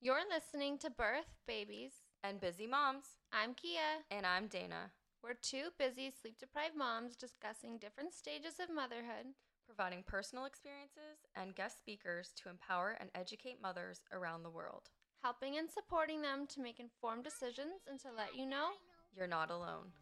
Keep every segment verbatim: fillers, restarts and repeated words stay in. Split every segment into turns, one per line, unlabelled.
You're listening to Birth Babies
and Busy Moms.
I'm Kia.
And I'm Dana.
We're two busy, sleep-deprived moms discussing different stages of motherhood,
providing personal experiences and guest speakers to empower and educate mothers around the world,
helping and supporting them to make informed decisions and to let you know
you're not alone.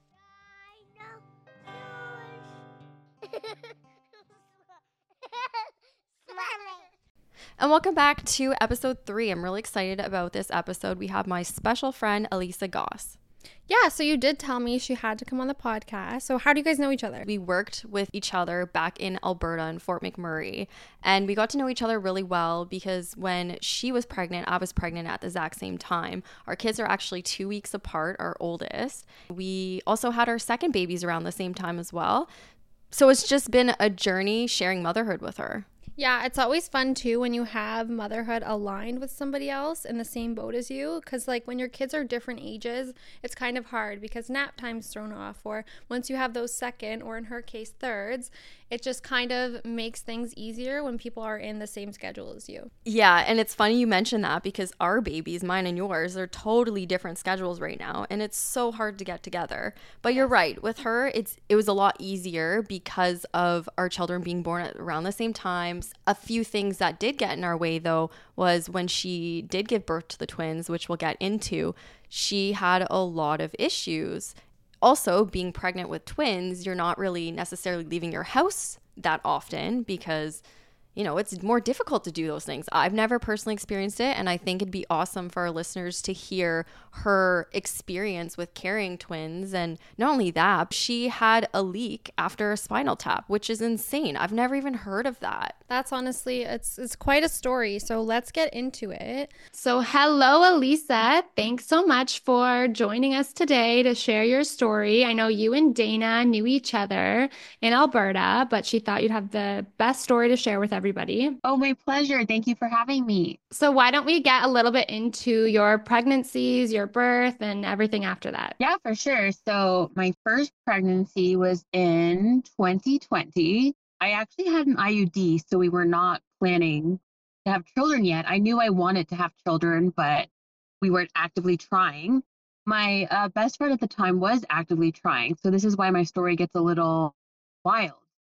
And welcome back to episode three. I'm really excited about this episode. We have my special friend, Elisa Goss.
Yeah, so you did tell me she had to come on the podcast. So how do you guys know each other?
We worked with each other back in Alberta in Fort McMurray, and we got to know each other really well because when she was pregnant, I was pregnant at the exact same time. Our kids are actually two weeks apart, our oldest. We also had our second babies around the same time as well. So it's just been a journey sharing motherhood with her.
Yeah, it's always fun too when you have motherhood aligned with somebody else in the same boat as you, because like when your kids are different ages, it's kind of hard because nap time's thrown off, or once you have those second, or in her case thirds, it just kind of makes things easier when people are in the same schedule as you.
Yeah, and it's funny you mention that because our babies, mine and yours, are totally different schedules right now, and it's so hard to get together. But you're right, with her, it's it was a lot easier because of our children being born at around the same time. A few things that did get in our way, though, was when she did give birth to the twins, which we'll get into, she had a lot of issues. Also, being pregnant with twins, you're not really necessarily leaving your house that often because, you know, it's more difficult to do those things. I've never personally experienced it, and I think it'd be awesome for our listeners to hear her experience with carrying twins. And not only that, she had a leak after a spinal tap, which is insane. I've never even heard of that.
That's honestly, it's it's quite a story. So let's get into it. So hello, Elisa. Thanks so much for joining us today to share your story. I know you and Dana knew each other in Alberta, but she thought you'd have the best story to share with everybody.
Oh, my pleasure. Thank you for having me.
So why don't we get a little bit into your pregnancies, your birth, and everything after that?
Yeah, for sure. So my first pregnancy was in twenty twenty. I actually had an I U D, so we were not planning to have children yet. I knew I wanted to have children, but we weren't actively trying. My uh, best friend at the time was actively trying, so this is why my story gets a little wild.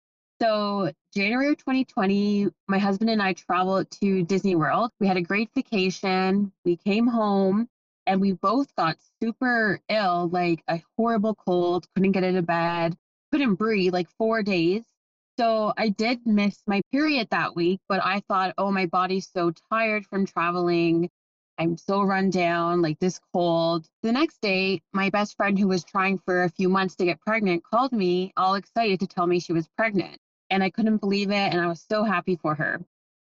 So January of twenty twenty, my husband and I traveled to Disney World. We had a great vacation. We came home and we both got super ill, like a horrible cold, couldn't get into bed, couldn't breathe, like four days. So I did miss my period that week, but I thought, oh, my body's so tired from traveling. I'm so run down, like this cold. The next day, my best friend, who was trying for a few months to get pregnant, called me all excited to tell me she was pregnant. And I couldn't believe it. And I was so happy for her.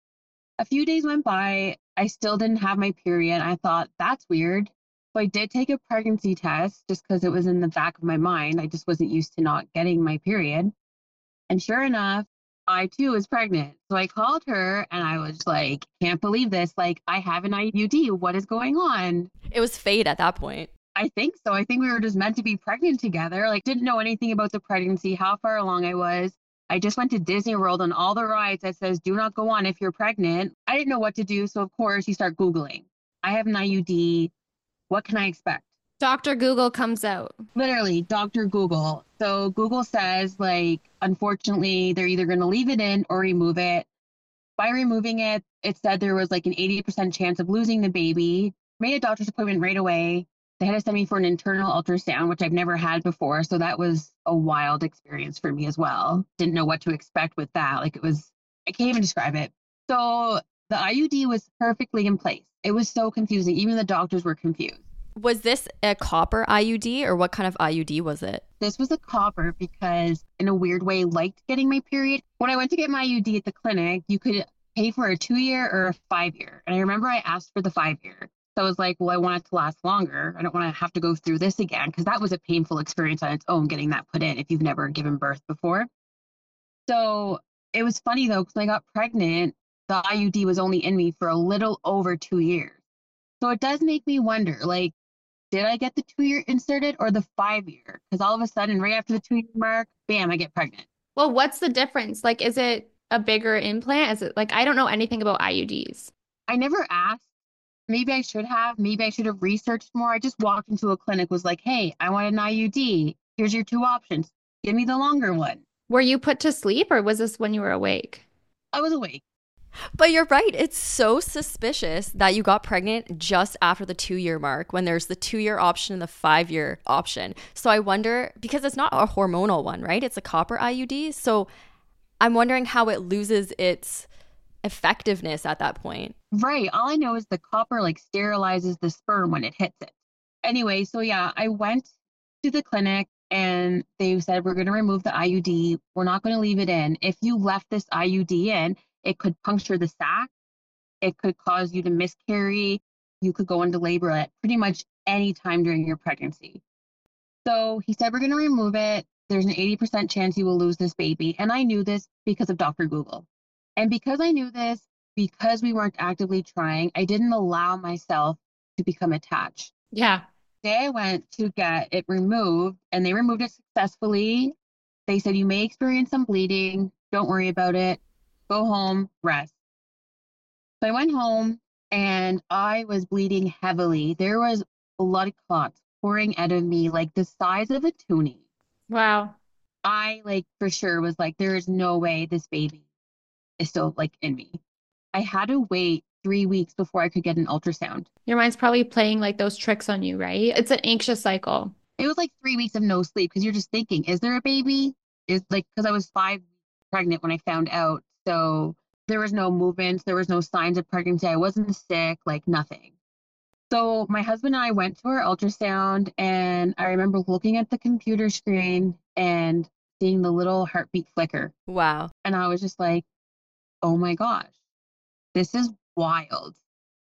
A few days went by. I still didn't have my period. I thought, that's weird. So I did take a pregnancy test just because it was in the back of my mind. I just wasn't used to not getting my period. And sure enough, I too was pregnant. So I called her and I was like, can't believe this. Like, I have an I U D. What is going on?
It was fate at that point.
I think so. I think we were just meant to be pregnant together. Like, didn't know anything about the pregnancy, how far along I was. I just went to Disney World on all the rides that says, do not go on if you're pregnant. I didn't know what to do. So, of course, you start Googling. I have an I U D. What can I expect?
Doctor Google comes out.
Literally, Doctor Google. So Google says, like, unfortunately, they're either going to leave it in or remove it. By removing it, it said there was like an eighty percent chance of losing the baby. Made a doctor's appointment right away. They had to send me for an internal ultrasound, which I've never had before. So that was a wild experience for me as well. Didn't know what to expect with that. Like it was, I can't even describe it. So the I U D was perfectly in place. It was so confusing. Even the doctors were confused.
Was this a copper I U D or what kind of I U D was it?
This was a copper because in a weird way, liked getting my period. When I went to get my I U D at the clinic, you could pay for a two year or a five year. And I remember I asked for the five year. So I was like, well, I want it to last longer. I don't want to have to go through this again because that was a painful experience on its own, getting that put in if you've never given birth before. So it was funny though, because when I got pregnant, the I U D was only in me for a little over two years. So it does make me wonder, like, did I get the two year inserted or the five year? Because all of a sudden, right after the two year mark, bam, I get pregnant.
Well, what's the difference? Like, is it a bigger implant? Is it like, I don't know anything about I U Ds.
I never asked maybe I should have, maybe I should have researched more. I just walked into a clinic, was like, hey, I want an I U D. Here's your two options. Give me the longer one.
Were you put to sleep or was this when you were awake?
I was awake.
But you're right. It's so suspicious that you got pregnant just after the two year mark when there's the two year option and the five year option. So I wonder, because it's not a hormonal one, right? It's a copper I U D. So I'm wondering how it loses its effectiveness at that point.
Right. All I know is the copper like sterilizes the sperm when it hits it. Anyway, so yeah, I went to the clinic and they said, we're going to remove the I U D. We're not going to leave it in. If you left this I U D in, it could puncture the sac. It could cause you to miscarry. You could go into labor at pretty much any time during your pregnancy. So he said, we're going to remove it. There's an eighty percent chance you will lose this baby. And I knew this because of Doctor Google. And because I knew this, because we weren't actively trying, I didn't allow myself to become attached.
Yeah.
The day I went to get it removed, and they removed it successfully. They said, you may experience some bleeding. Don't worry about it. Go home, rest. So I went home and I was bleeding heavily. There was blood clots pouring out of me like the size of a toonie.
Wow.
I like for sure was like, there is no way this baby is still like in me. I had to wait three weeks before I could get an ultrasound.
Your mind's probably playing like those tricks on you, right? It's an anxious cycle.
It was like three weeks of no sleep because you're just thinking, is there a baby? Is like, because I was five weeks pregnant when I found out. So there was no movements. There was no signs of pregnancy. I wasn't sick, like nothing. So my husband and I went to our ultrasound, and I remember looking at the computer screen and seeing the little heartbeat flicker.
Wow.
And I was just like, oh my gosh, this is wild.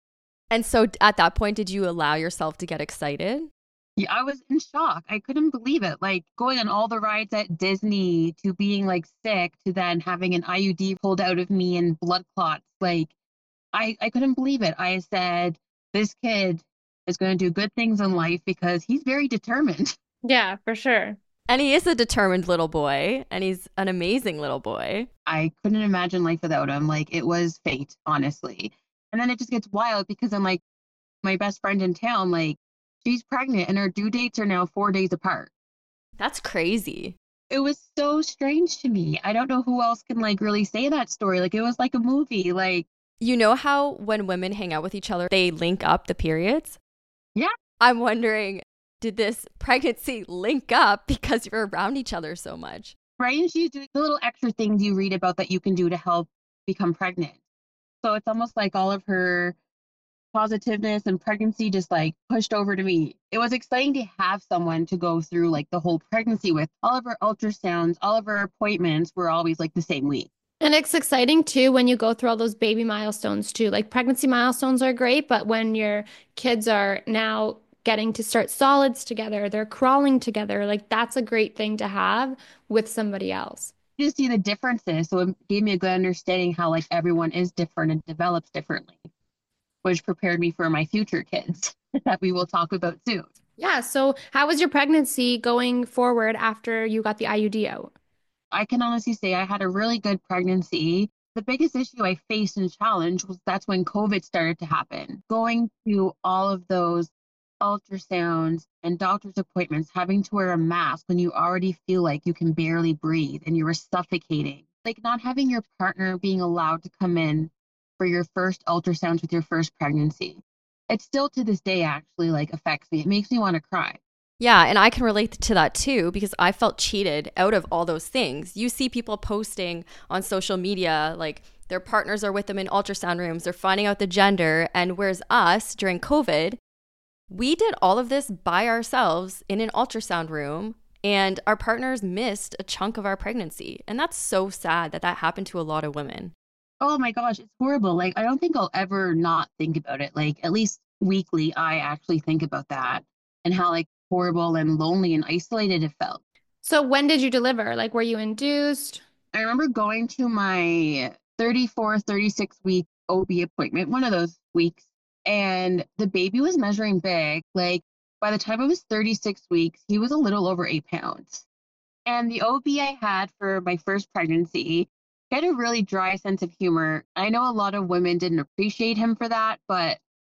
And so at that point, did you allow yourself to get excited?
Yeah, I was in shock. I couldn't believe it. Like going on all the rides at Disney to being like sick to then having an I U D pulled out of me and blood clots. Like I, I couldn't believe it. I said, this kid is going to do good things in life because he's very determined.
Yeah, for sure.
And he is a determined little boy, and he's an amazing little boy.
I couldn't imagine life without him. Like it was fate, honestly. And then it just gets wild because I'm like, my best friend in town, like she's pregnant and her due dates are now four days apart.
That's crazy.
It was so strange to me. I don't know who else can like really say that story. Like it was like a movie. Like,
you know how when women hang out with each other, they link up the periods?
Yeah.
I'm wondering, did this pregnancy link up because you're around each other so much?
Right. And she's doing the little extra things you read about that you can do to help become pregnant. So it's almost like all of her positiveness and pregnancy just like pushed over to me. It was exciting to have someone to go through like the whole pregnancy with. All of our ultrasounds, all of our appointments were always like the same week.
And it's exciting too when you go through all those baby milestones too. Like pregnancy milestones are great, but when your kids are now getting to start solids together, they're crawling together, like that's a great thing to have with somebody else.
You see the differences. So it gave me a good understanding how like everyone is different and develops differently, which prepared me for my future kids that we will talk about soon.
Yeah. So how was your pregnancy going forward after you got the I U D out?
I can honestly say I had a really good pregnancy. The biggest issue I faced and challenge was that's when COVID started to happen. Going to all of those ultrasounds and doctor's appointments, having to wear a mask when you already feel like you can barely breathe and you were suffocating. Like not having your partner being allowed to come in for your first ultrasounds with your first pregnancy. It still to this day actually like affects me. It makes me want to cry.
Yeah, and I can relate to that too because I felt cheated out of all those things. You see people posting on social media like their partners are with them in ultrasound rooms, they're finding out the gender, and whereas us during COVID, we did all of this by ourselves in an ultrasound room and our partners missed a chunk of our pregnancy. And that's so sad that that happened to a lot of women.
Oh my gosh, it's horrible. Like, I don't think I'll ever not think about it. Like, at least weekly, I actually think about that and how like horrible and lonely and isolated it felt.
So when did you deliver? Like, were you induced?
I remember going to my thirty-four, thirty-six week O B appointment, one of those weeks, and the baby was measuring big. Like, by the time I was thirty-six weeks, he was a little over eight pounds. And the O B I had for my first pregnancy, he had a really dry sense of humor. I know a lot of women didn't appreciate him for that, but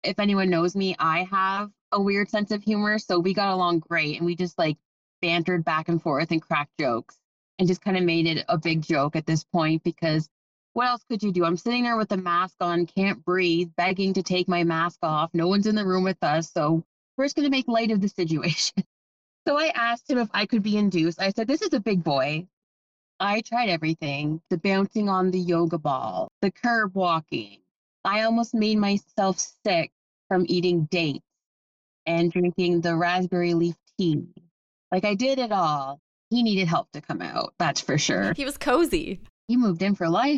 If anyone knows me, I have a weird sense of humor. So we got along great and we just like bantered back and forth and cracked jokes and just kind of made it a big joke at this point because what else could you do? I'm sitting there with the mask on, can't breathe, begging to take my mask off. No one's in the room with us. So we're just going to make light of the situation. So I asked him if I could be induced. I said, this is a big boy. I tried everything, the bouncing on the yoga ball, the curb walking. I almost made myself sick from eating dates and drinking the raspberry leaf tea. Like I did it all. He needed help to come out. That's for sure.
He was cozy.
He moved in for life.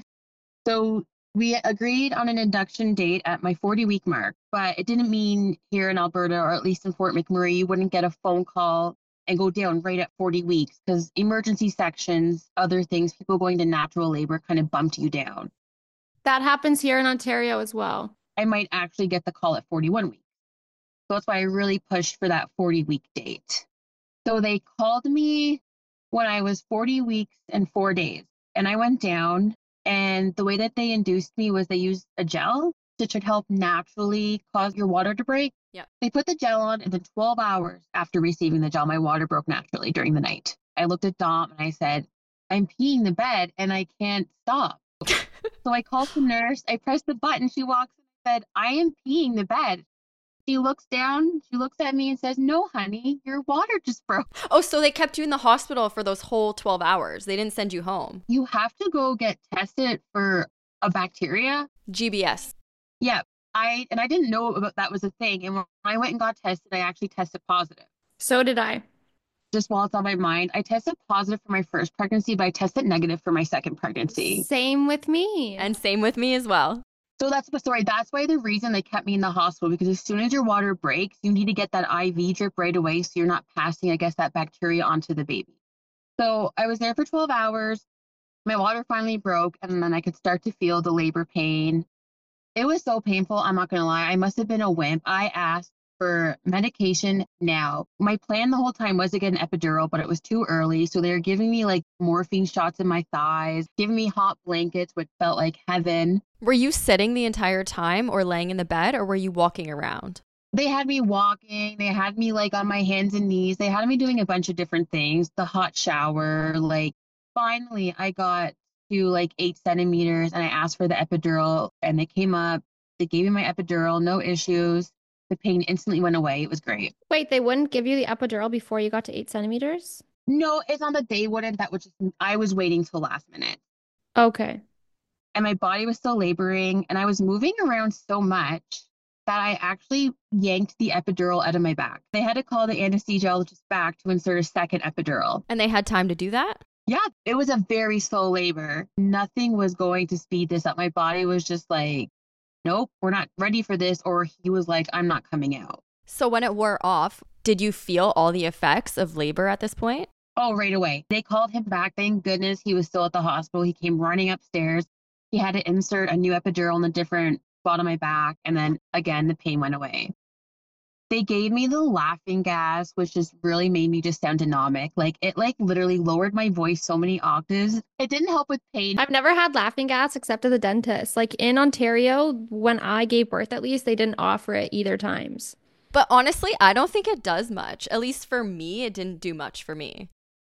So we agreed on an induction date at my forty week mark, but it didn't mean here in Alberta, or at least in Fort McMurray, you wouldn't get a phone call and go down right at forty weeks because emergency sections, other things, people going to natural labor kind of bumped you down.
That happens here in Ontario as well.
I might actually get the call at forty-one weeks. So that's why I really pushed for that forty week date. So they called me when I was forty weeks and four days. And I went down, and the way that they induced me was they used a gel that should help naturally cause your water to break.
Yeah.
They put the gel on, and then twelve hours after receiving the gel, my water broke naturally during the night. I looked at Dom and I said, I'm peeing the bed and I can't stop. So I called the nurse. I pressed the button. She walks in and said, I am peeing the bed. She looks down. She looks at me and says, no, honey, your water just broke.
Oh, so they kept you in the hospital for those whole twelve hours. They didn't send you home.
You have to go get tested for a bacteria.
G B S.
Yeah. I and I didn't know about that was a thing. And when I went and got tested, I actually tested positive.
So did I.
Just while it's on my mind, I tested positive for my first pregnancy, but I tested negative for my second pregnancy.
Same with me.
And same with me as well.
So that's the story. That's why the reason they kept me in the hospital, because as soon as your water breaks, you need to get that I V drip right away so you're not passing, I guess, that bacteria onto the baby. So I was there for twelve hours. My water finally broke, and then I could start to feel the labor pain. It was so painful. I'm not going to lie. I must have been a wimp. I asked for medication now. My plan the whole time was to get an epidural, but it was too early. So they were giving me like morphine shots in my thighs, giving me hot blankets, which felt like heaven.
Were you sitting the entire time or laying in the bed, or were you walking around?
They had me walking. They had me like on my hands and knees. They had me doing a bunch of different things. The hot shower, like finally I got to like eight centimeters and I asked for the epidural and they came up. They gave me my epidural, no issues. The pain instantly went away. It was great.
Wait, they wouldn't give you the epidural before you got to eight centimeters?
No, it's not that they wouldn't. That was just, I was waiting till last minute.
Okay.
And my body was still laboring and I was moving around so much that I actually yanked the epidural out of my back. They had to call the anesthesiologist back to insert a second epidural.
And they had time to do that?
Yeah, it was a very slow labor. Nothing was going to speed this up. My body was just like, nope, we're not ready for this. Or he was like, I'm not coming out.
So when it wore off, did you feel all the effects of labor at this point?
Oh, right away. They called him back. Thank goodness he was still at the hospital. He came running upstairs. He had to insert a new epidural in a different spot on my back. And then again, the pain went away. They gave me the laughing gas, which just really made me just sound anomic. Like it like literally lowered my voice so many octaves. It didn't help with pain.
I've never had laughing gas except at the dentist. Like in Ontario, when I gave birth, at least, they didn't offer it either times.
But honestly, I don't think it does much. At least for me, it didn't do much for me.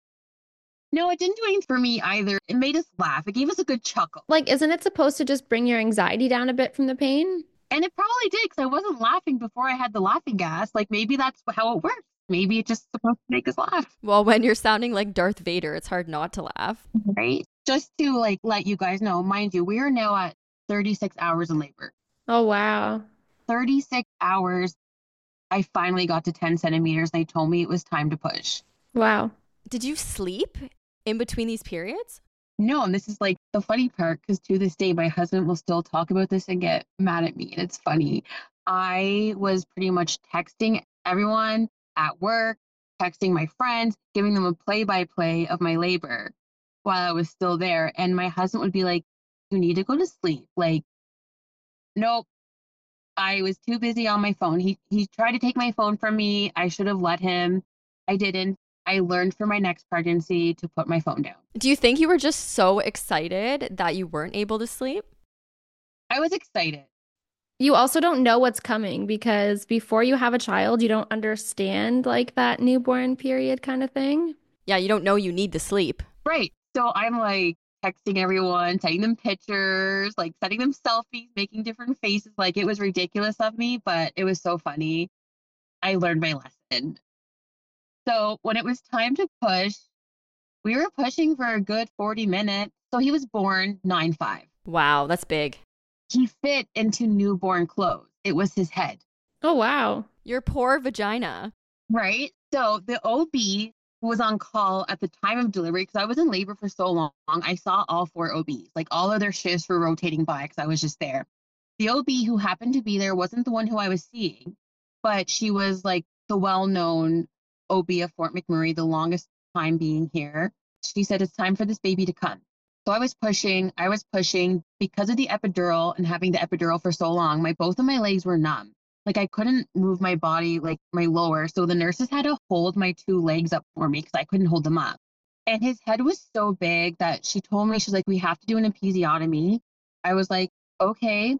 No, it didn't do anything for me either. It made us laugh. It gave us a good chuckle.
Like, isn't it supposed to just bring your anxiety down a bit from the pain?
And it probably did because I wasn't laughing before I had the laughing gas. Like maybe that's how it works. Maybe it's just supposed to make us laugh.
Well, when you're sounding like Darth Vader, it's hard not to laugh.
Right? Just to like let you guys know, mind you, we are now at thirty-six hours in labor.
Oh, wow.
thirty-six hours. I finally got to ten centimeters. They told me it was time to push.
Wow.
Did you sleep in between these periods?
No, and this is like the funny part because to this day, my husband will still talk about this and get mad at me. And it's funny. I was pretty much texting everyone at work, texting my friends, giving them a play-by-play of my labor while I was still there. And my husband would be like, you need to go to sleep. Like, nope. I was too busy on my phone. He he tried to take my phone from me. I should have let him. I didn't. I learned for my next pregnancy to put my phone down.
Do you think you were just so excited that you weren't able to sleep?
I was excited.
You also don't know what's coming because before you have a child, you don't understand like that newborn period kind of thing.
Yeah, you don't know you need the sleep.
Right. So I'm like texting everyone, sending them pictures, like sending them selfies, making different faces. Like it was ridiculous of me, but it was so funny. I learned my lesson. So when it was time to push, we were pushing for a good forty minutes. So he was born nine five.
Wow, that's big.
He fit into newborn clothes. It was his head.
Oh, wow.
Your poor vagina.
Right. So the O B who was on call at the time of delivery, because I was in labor for so long, I saw all four O Bs. Like all of their shifts were rotating by because I was just there. The O B who happened to be there wasn't the one who I was seeing, but she was like the well-known O B of Fort McMurray, the longest time being here. She said, it's time for this baby to come. So I was pushing, I was pushing because of the epidural and having the epidural for so long, my both of my legs were numb. Like I couldn't move my body, like my lower. So the nurses had to hold my two legs up for me because I couldn't hold them up. And his head was so big that she told me, she's like, we have to do an episiotomy. I was like, okay.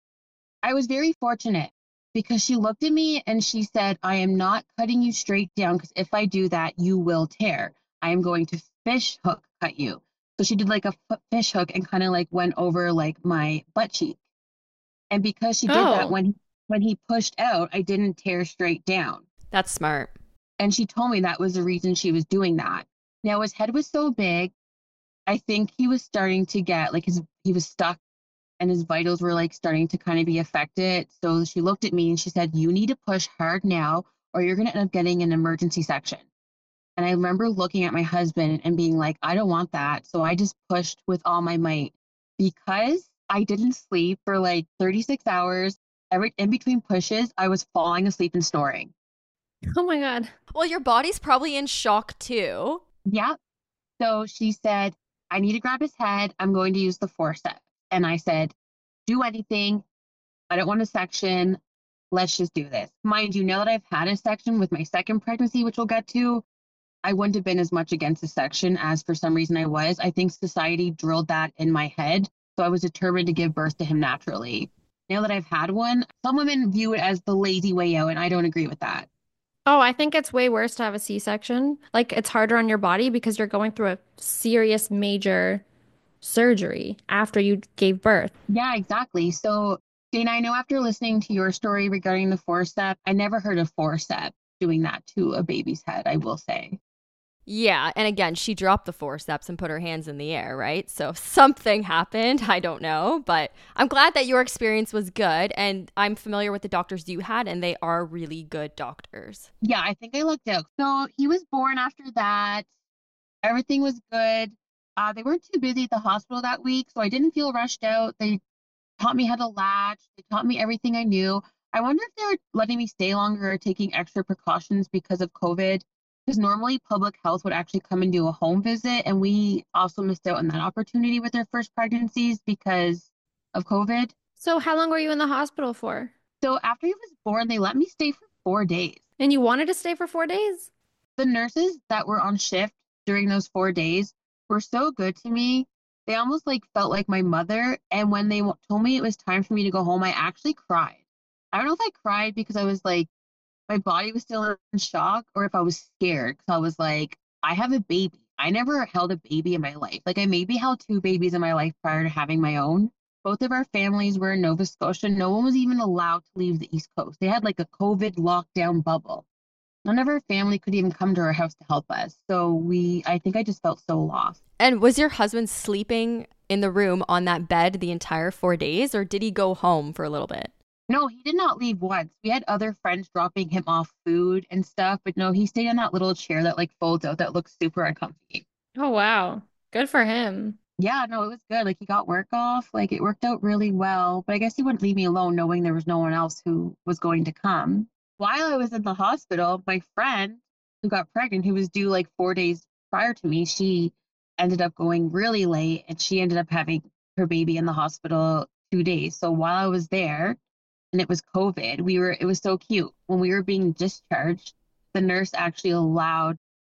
I was very fortunate because she looked at me and she said, I am not cutting you straight down because if I do that, you will tear. I am going to fish hook cut you. So she did like a fish hook and kind of like went over like my butt cheek. And because she did that,
Oh,
when when he pushed out, I didn't tear straight down.
That's smart.
And she told me that was the reason she was doing that. Now his head was so big, I think he was starting to get like his he was stuck and his vitals were like starting to kind of be affected. So she looked at me and she said, you need to push hard now or you're going to end up getting an emergency section. And I remember looking at my husband and being like, I don't want that. So I just pushed with all my might because I didn't sleep for like thirty-six hours. Every in between pushes, I was falling asleep and snoring.
oh my God.
Well, your body's probably in shock too.
Yeah. So she said, I need to grab his head. I'm going to use the forceps. And I said, do anything. I don't want a section. Let's just do this. Mind you, now that I've had a section with my second pregnancy, which we'll get to, I wouldn't have been as much against a section as for some reason I was. I think society drilled that in my head. So I was determined to give birth to him naturally. Now that I've had one, some women view it as the lazy way out, and I don't agree with that.
Oh, I think it's way worse to have a C-section. Like it's harder on your body because you're going through a serious major surgery after you gave birth.
Yeah, exactly. So, Dana, I know after listening to your story regarding the forceps, I never heard of forceps doing that to a baby's head, I will say.
Yeah, and again, she dropped the forceps and put her hands in the air, right? So something happened. I don't know, but I'm glad that your experience was good. And I'm familiar with the doctors you had, and they are really good doctors.
Yeah, I think I looked out. So he was born after that. Everything was good. Uh, they weren't too busy at the hospital that week, so I didn't feel rushed out. They taught me how to latch. They taught me everything I knew. I wonder if they were letting me stay longer or taking extra precautions because of COVID. Because normally public health would actually come and do a home visit, and we also missed out on that opportunity with our first pregnancies because of COVID.
So how long were you in the hospital for?
So after he was born, they let me stay for four days.
And you wanted to stay for four days?
The nurses that were on shift during those four days were so good to me. They almost like felt like my mother. And when they told me it was time for me to go home, I actually cried. I don't know if I cried because I was like, my body was still in shock or if I was scared because I was like, I have a baby. I never held a baby in my life. Like I maybe held two babies in my life prior to having my own. Both of our families were in Nova Scotia. No one was even allowed to leave the East Coast. They had like a COVID lockdown bubble. None of our family could even come to our house to help us. So we, I think I just felt so lost.
And was your husband sleeping in the room on that bed the entire four days, or did he go home for a little bit?
No, he did not leave once. We had other friends dropping him off food and stuff, but no, he stayed on that little chair that like folds out that looks super uncomfy.
Oh, wow. Good for him.
Yeah, no, it was good. Like he got work off. Like it worked out really well. But I guess he wouldn't leave me alone knowing there was no one else who was going to come. While I was in the hospital, my friend who got pregnant, who was due like four days prior to me, she ended up going really late and she ended up having her baby in the hospital two days. So while I was there and it was COVID, we were, it was so cute. When we were being discharged, the nurse actually allowed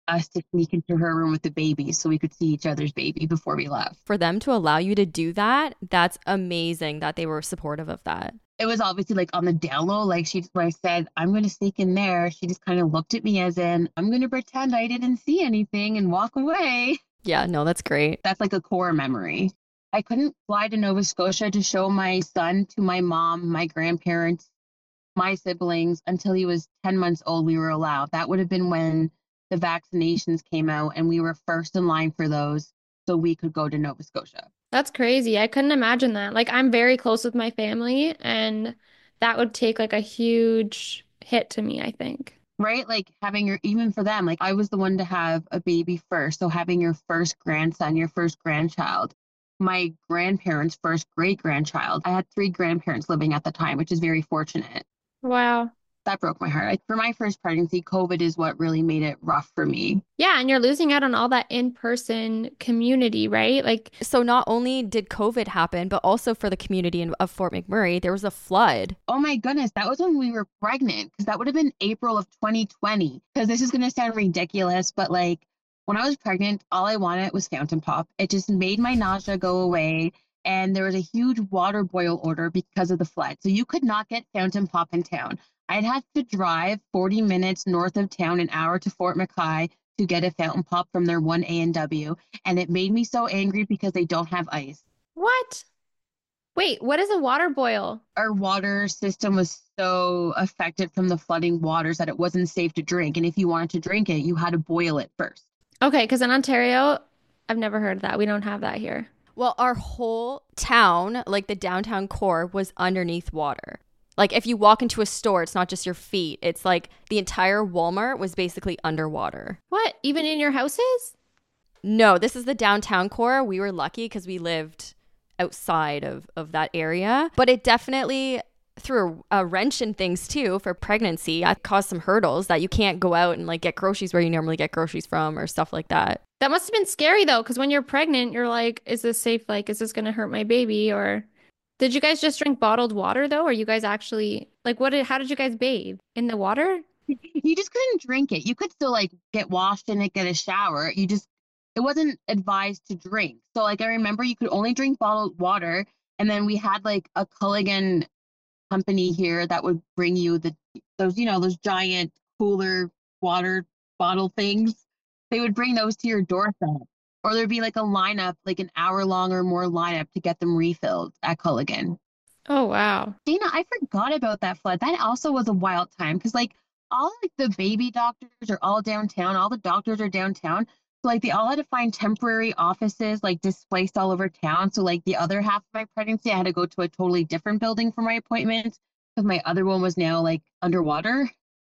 us to sneak into her room with the baby so we could see each other's baby before we left.
For them to allow you to do that, that's amazing that they were supportive of that.
It was obviously like on the down low. Like she, when I said, I'm going to sneak in there, she just kind of looked at me as in, I'm going to pretend I didn't see anything and walk away.
Yeah, no, that's great.
That's like a core memory. I couldn't fly to Nova Scotia to show my son to my mom, my grandparents, my siblings until he was ten months old. We were allowed. That would have been when the vaccinations came out and we were first in line for those so we could go to Nova Scotia.
That's crazy. I couldn't imagine that. Like, I'm very close with my family, and that would take like a huge hit to me, I think.
Right? Like having your, even for them, like I was the one to have a baby first. So having your first grandson, your first grandchild, my grandparents' first great grandchild. I had three grandparents living at the time, which is very fortunate.
Wow.
That broke my heart. I, for my first pregnancy, COVID is what really made it rough for me.
Yeah, and you're losing out on all that in-person community, right? Like,
so not only did COVID happen, but also for the community in, of Fort McMurray, there was a flood.
Oh my goodness, that was when we were pregnant, because that would have been April of twenty twenty. Because this is going to sound ridiculous, but like when I was pregnant, all I wanted was Fountain Pop. It just made my nausea go away. And there was a huge water boil order because of the flood. So you could not get Fountain Pop in town. I'd have to drive forty minutes north of town, an hour to Fort McKay to get a Fountain Pop from their one A and W. And it made me so angry because they don't have ice.
what? Wait, what is a water boil?
Our water system was so affected from the flooding waters that it wasn't safe to drink. And if you wanted to drink it, you had to boil it first.
Okay, because in Ontario, I've never heard of that. We don't have that here.
Well, our whole town, like the downtown core, was underneath water. Like if you walk into a store, it's not just your feet. It's like the entire Walmart was basically underwater.
What? Even in your houses?
No, this is the downtown core. We were lucky because we lived outside of, of that area. But it definitely threw a, a wrench in things too for pregnancy. It caused some hurdles that you can't go out and like get groceries where you normally get groceries from or stuff like that.
That must have been scary though, because when you're pregnant, you're like, is this safe? Like, is this going to hurt my baby? Or did you guys just drink bottled water though? Or you guys actually, like, what did, how did you guys bathe? In the water?
You just couldn't drink it. You could still like get washed in it, get a shower. You just, it wasn't advised to drink. So like I remember you could only drink bottled water. And then we had like a Culligan company here that would bring you the those, you know, those giant cooler water bottle things. They would bring those to your doorstep. Or there'd be like a lineup, like an hour long or more lineup to get them refilled at Culligan.
Oh, wow.
Dana, I forgot about that flood. That also was a wild time because like all like the baby doctors are all downtown. All the doctors are downtown. So like they all had to find temporary offices like displaced all over town. So like the other half of my pregnancy, I had to go to a totally different building for my appointment because my other one was now like underwater.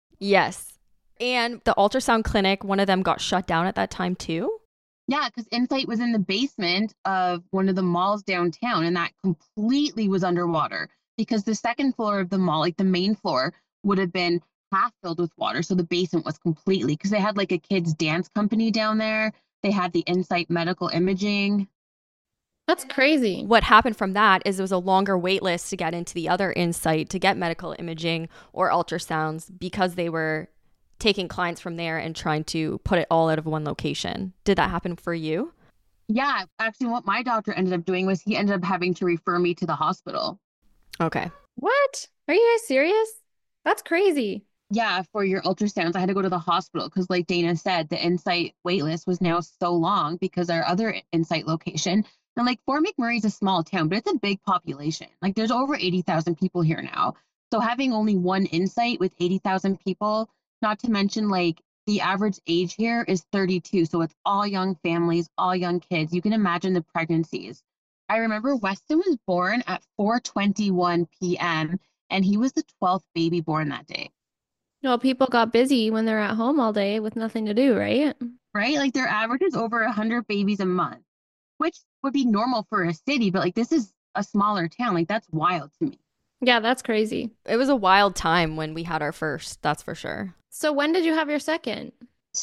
Yes. And the ultrasound clinic, one of them got shut down at that time too?
Yeah, because Insight was in the basement of one of the malls downtown, and that completely was underwater because the second floor of the mall, like the main floor, would have been half filled with water. So the basement was completely, because they had like a kids' dance company down there. They had the Insight medical imaging.
That's crazy.
What happened from that is there was a longer wait list to get into the other Insight to get medical imaging or ultrasounds because they were taking clients from there and trying to put it all out of one location. Did that happen for you?
Yeah, actually what my doctor ended up doing was he ended up having to refer me to the hospital.
Okay.
What? Are you guys serious? That's crazy.
Yeah, for your ultrasounds, I had to go to the hospital because like Dana said, the Insight wait list was now so long because our other Insight location, and like Fort McMurray is a small town, but it's a big population. Like there's over eighty thousand people here now. So having only one Insight with eighty thousand people, not to mention, like, the average age here is thirty-two. So it's all young families, all young kids. You can imagine the pregnancies. I remember Weston was born at four twenty-one p.m. and he was the twelfth baby born that day.
Well, people got busy when they're at home all day with nothing to do, right?
Right? Like their average is over one hundred babies a month, which would be normal for a city. But like this is a smaller town. Like that's wild to me.
Yeah, that's crazy.
It was a wild time when we had our first, that's for sure.
So when did you have your second?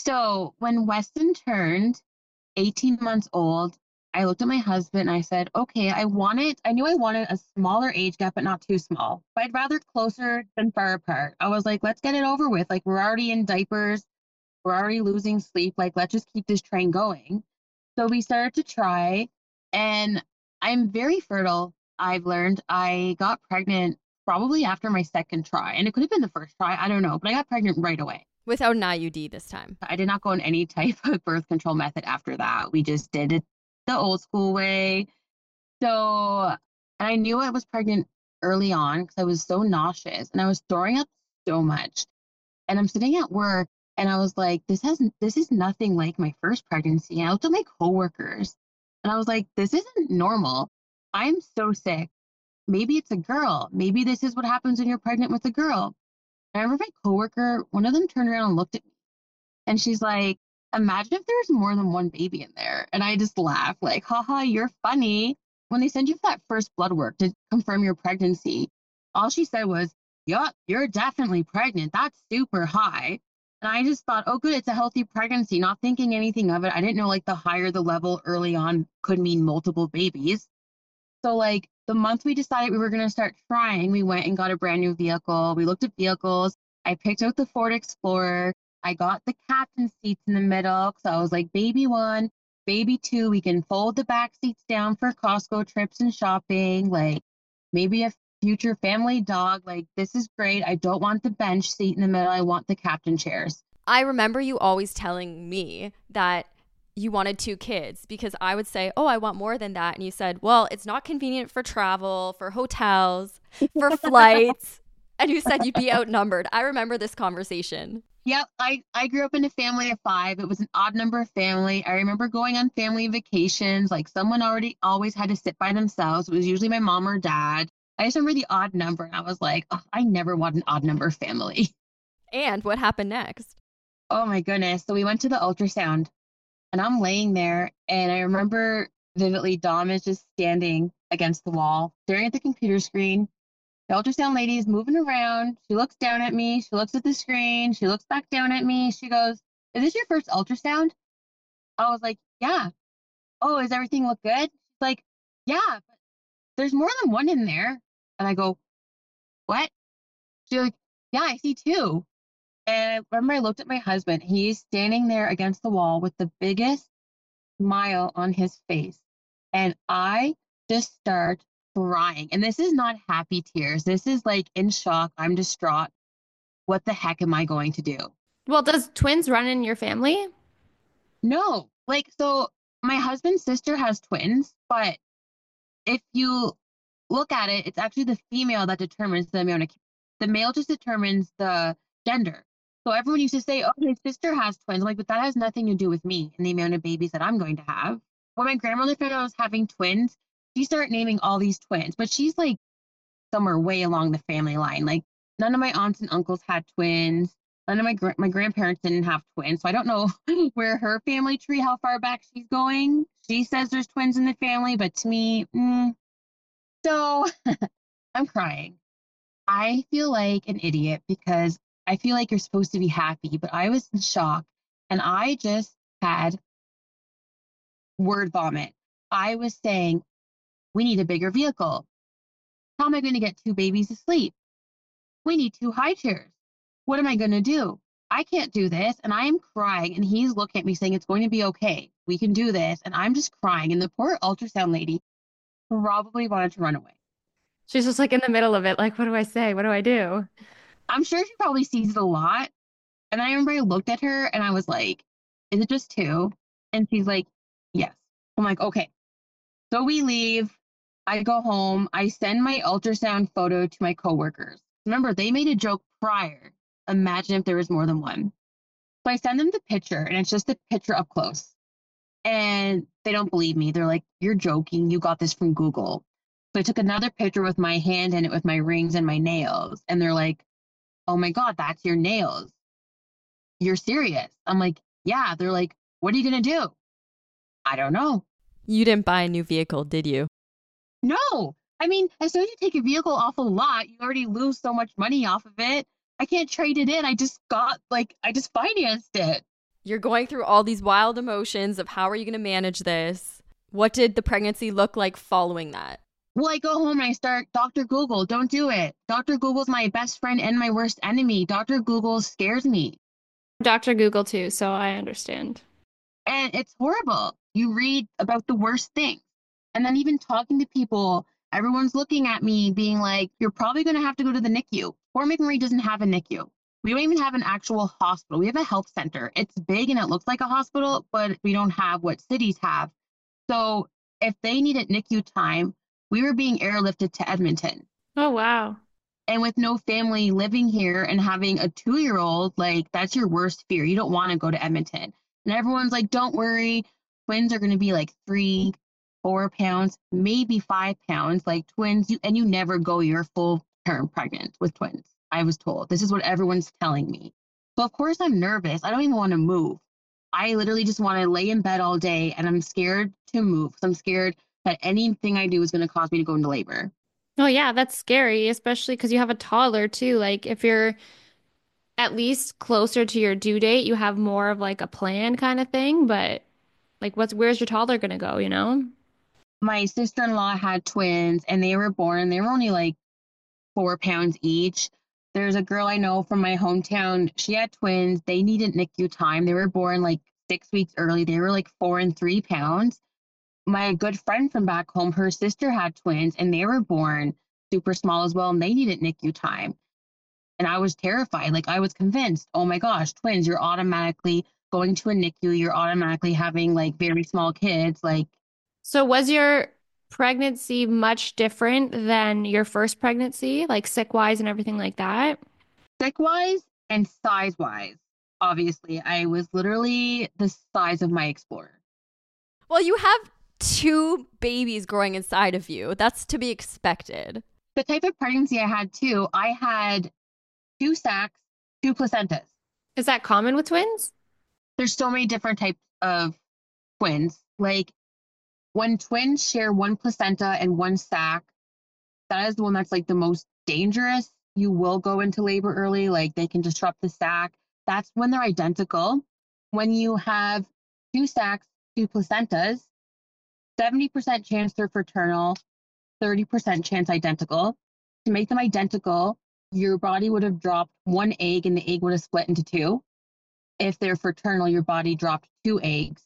So when Weston turned eighteen months old, I looked at my husband and I said, okay, I wanted, I knew I wanted a smaller age gap, but not too small. But I'd rather closer than far apart. I was like, let's get it over with. Like we're already in diapers. We're already losing sleep. Like, let's just keep this train going. So we started to try, and I'm very fertile. I've learned I got pregnant probably after my second try, and it could have been the first try. I don't know, but I got pregnant right away.
Without an I U D this time.
I did not go on any type of birth control method after that. We just did it the old school way. So, and I knew I was pregnant early on because I was so nauseous and I was throwing up so much. And I'm sitting at work and I was like, this hasn't, this is nothing like my first pregnancy. And I looked at my coworkers and I was like, this isn't normal. I'm so sick. Maybe it's a girl. Maybe this is what happens when you're pregnant with a girl. And I remember my coworker, one of them turned around and looked at me and she's like, imagine if there's more than one baby in there. And I just laughed like, haha, you're funny. When they send you for that first blood work to confirm your pregnancy, all she said was, yup, you're definitely pregnant. That's super high. And I just thought, oh, good, it's a healthy pregnancy, not thinking anything of it. I didn't know like the higher the level early on could mean multiple babies. So like the month we decided we were going to start trying, we went and got a brand new vehicle. We looked at vehicles. I picked out the Ford Explorer. I got the captain seats in the middle. So I was like, baby one, baby two, we can fold the back seats down for Costco trips and shopping. Like maybe a future family dog. Like, this is great. I don't want the bench seat in the middle. I want the captain chairs.
I remember you always telling me that you wanted two kids because I would say, oh, I want more than that. And you said, well, it's not convenient for travel, for hotels, for flights. And you said you'd be outnumbered. I remember this conversation.
Yep. I, I grew up in a family of five. It was an odd number family. I remember going on family vacations. Like someone already always had to sit by themselves. It was usually my mom or dad. I just remember the odd number. And I was like, oh, I never want an odd number family.
And what happened next?
Oh my goodness. So we went to the ultrasound and I'm laying there. And I remember vividly, Dom is just standing against the wall, staring at the computer screen. The ultrasound lady is moving around. She looks down at me. She looks at the screen. She looks back down at me. She goes, is this your first ultrasound? I was like, yeah. Oh, does everything look good? She's like, yeah, but there's more than one in there. And I go, what? She's like, yeah, I see two. And I remember I looked at my husband. He's standing there against the wall with the biggest smile on his face. And I just start crying. And this is not happy tears. This is like in shock. I'm distraught. What the heck am I going to do?
Well, does twins run in your family?
No. Like, so my husband's sister has twins, but if you look at it, it's actually the female that determines the amount of kids. The male just determines the gender. So everyone used to say, oh, my sister has twins. I'm like, but that has nothing to do with me and the amount of babies that I'm going to have. When my grandmother found out I was having twins, she started naming all these twins, but she's like somewhere way along the family line. Like none of my aunts and uncles had twins. None of my gr- my grandparents didn't have twins. So I don't know where her family tree, how far back she's going. She says there's twins in the family, but to me, mm. So I'm crying. I feel like an idiot because I feel like you're supposed to be happy, but I was in shock and I just had word vomit. I was saying, we need a bigger vehicle. How am I going to get two babies to sleep? We need two high chairs. What am I going to do? I can't do this. And I am crying. And he's looking at me saying, it's going to be okay. We can do this. And I'm just crying. And the poor ultrasound lady probably wanted to run away.
She's just like in the middle of it. Like, what do I say? What do I do?
I'm sure she probably sees it a lot. And I remember I looked at her and I was like, is it just two? And she's like, yes. I'm like, okay. So we leave. I go home. I send my ultrasound photo to my coworkers. Remember, they made a joke prior. Imagine if there was more than one. So I send them the picture and it's just a picture up close. And they don't believe me. They're like, you're joking. You got this from Google. So I took another picture with my hand in it with my rings and my nails. And they're like, oh my God, that's your nails. You're serious. I'm like, yeah. They're like, what are you going to do? I don't know.
You didn't buy a new vehicle, did you?
No. I mean, as soon as you take a vehicle off a lot, you already lose so much money off of it. I can't trade it in. I just got, like, I just financed it.
You're going through all these wild emotions of how are you going to manage this? What did the pregnancy look like following that?
Well, I go home and I start, Doctor Google, don't do it. Doctor Google's my best friend and my worst enemy. Doctor Google scares me.
Doctor Google too, so I understand.
And it's horrible. You read about the worst things. And then even talking to people, everyone's looking at me being like, you're probably going to have to go to the NICU. Fort McMurray doesn't have a NICU. We don't even have an actual hospital. We have a health center. It's big and it looks like a hospital, but we don't have what cities have. So if they needed NICU time, we were being airlifted to Edmonton.
Oh, wow.
And with no family living here and having a two-year-old, like that's your worst fear. You don't want to go to Edmonton. And everyone's like, don't worry, twins are going to be like three, four pounds, maybe five pounds, like twins. You, and you never go your full term pregnant with twins. I was told. This is what everyone's telling me. So of course I'm nervous. I don't even want to move. I literally just want to lay in bed all day and I'm scared to move. So I'm scared that anything I do is going to cause me to go into labor.
Oh, yeah, that's scary, especially because you have a toddler too. Like, if you're at least closer to your due date, you have more of like a plan kind of thing. But like, what's where's your toddler gonna go, you know?
My sister-in-law had twins and they were born, they were only like four pounds each. There's a girl I know from my hometown. She had twins. They needed NICU time. They were born like six weeks early. They were like four and three pounds. My good friend from back home, her sister had twins and they were born super small as well. And they needed NICU time. And I was terrified. Like I was convinced, oh my gosh, twins, you're automatically going to a NICU. You're automatically having like very small kids. Like
So was your pregnancy much different than your first pregnancy, like sick wise and everything like that?
sick wise and size wise. Obviously, I was literally the size of my Explorer.
Well, you have two babies growing inside of you. That's to be expected.
The type of pregnancy I had too, I had two sacs, two placentas.
Is that common with twins?
There's so many different types of twins. Like when twins share one placenta and one sac, that is the one that's like the most dangerous. You will go into labor early, like they can disrupt the sac. That's when they're identical. When you have two sacs, two placentas, seventy percent chance they're fraternal, thirty percent chance identical. To make them identical, your body would have dropped one egg and the egg would have split into two. If they're fraternal, your body dropped two eggs.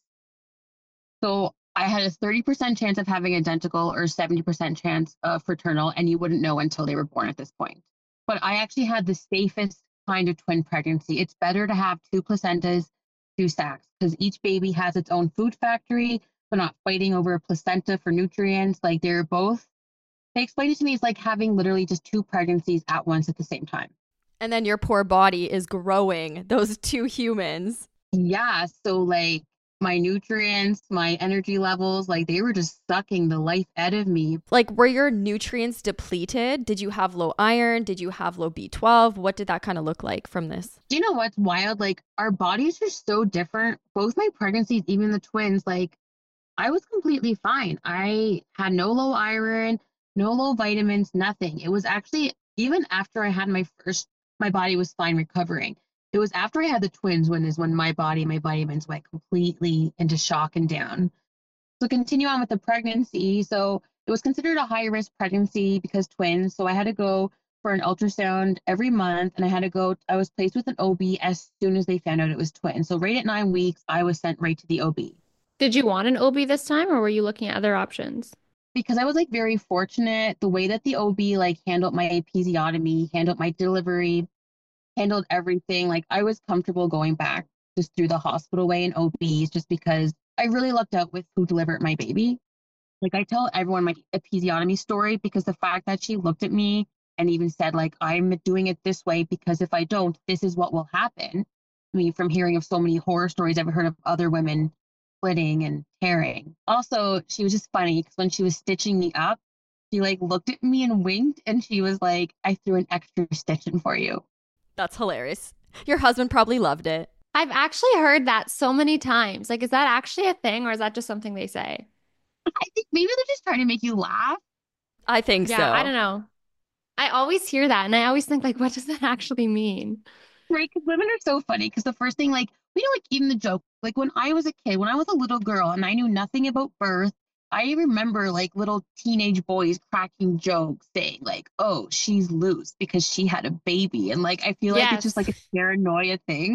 So I had a thirty percent chance of having identical or seventy percent chance of fraternal, and you wouldn't know until they were born at this point. But I actually had the safest kind of twin pregnancy. It's better to have two placentas, two sacs, because each baby has its own food factory. They're not fighting over a placenta for nutrients. Like they're both, they explained it to me, it's like having literally just two pregnancies at once at the same time.
And then your poor body is growing those two humans.
Yeah. So like my nutrients, my energy levels, like they were just sucking the life out of me.
Like, were your nutrients depleted? Did you have low iron? Did you have low B twelve? What did that kind of look like from this?
Do you know what's wild? Like our bodies are so different. Both my pregnancies, even the twins, like I was completely fine. I had no low iron, no low vitamins, nothing. It was actually, even after I had my first, my body was fine recovering. It was after I had the twins when is when my body, my vitamins went completely into shock and down. So continue on with the pregnancy. So it was considered a high risk pregnancy because twins. So I had to go for an ultrasound every month and I had to go, I was placed with an O B as soon as they found out it was twins. So right at nine weeks, I was sent right to the O B.
Did you want an O B this time or were you looking at other options?
Because I was like very fortunate, the way that the O B like handled my episiotomy, handled my delivery, handled everything. Like I was comfortable going back just through the hospital way and O Bs just because I really lucked out with who delivered my baby. Like I tell everyone my episiotomy story because the fact that she looked at me and even said like, I'm doing it this way because if I don't, this is what will happen. I mean, from hearing of so many horror stories, I've heard of other women splitting and tearing. Also, she was just funny because when she was stitching me up, she like looked at me and winked and she was like, I threw an extra stitch in for you.
That's hilarious. Your husband probably loved it.
I've actually heard that so many times. Like, is that actually a thing or is that just something they say?
I think maybe they're just trying to make you laugh.
I think
Yeah,
so.
I don't know. I always hear that and I always think like, what does that actually mean?
Right, because women are so funny. Because the first thing, like, we don't like even the joke. Like when I was a kid, when I was a little girl and I knew nothing about birth, I remember like little teenage boys cracking jokes saying like, "Oh, she's loose because she had a baby," and like I feel like it's just
Yes.
like a paranoia thing.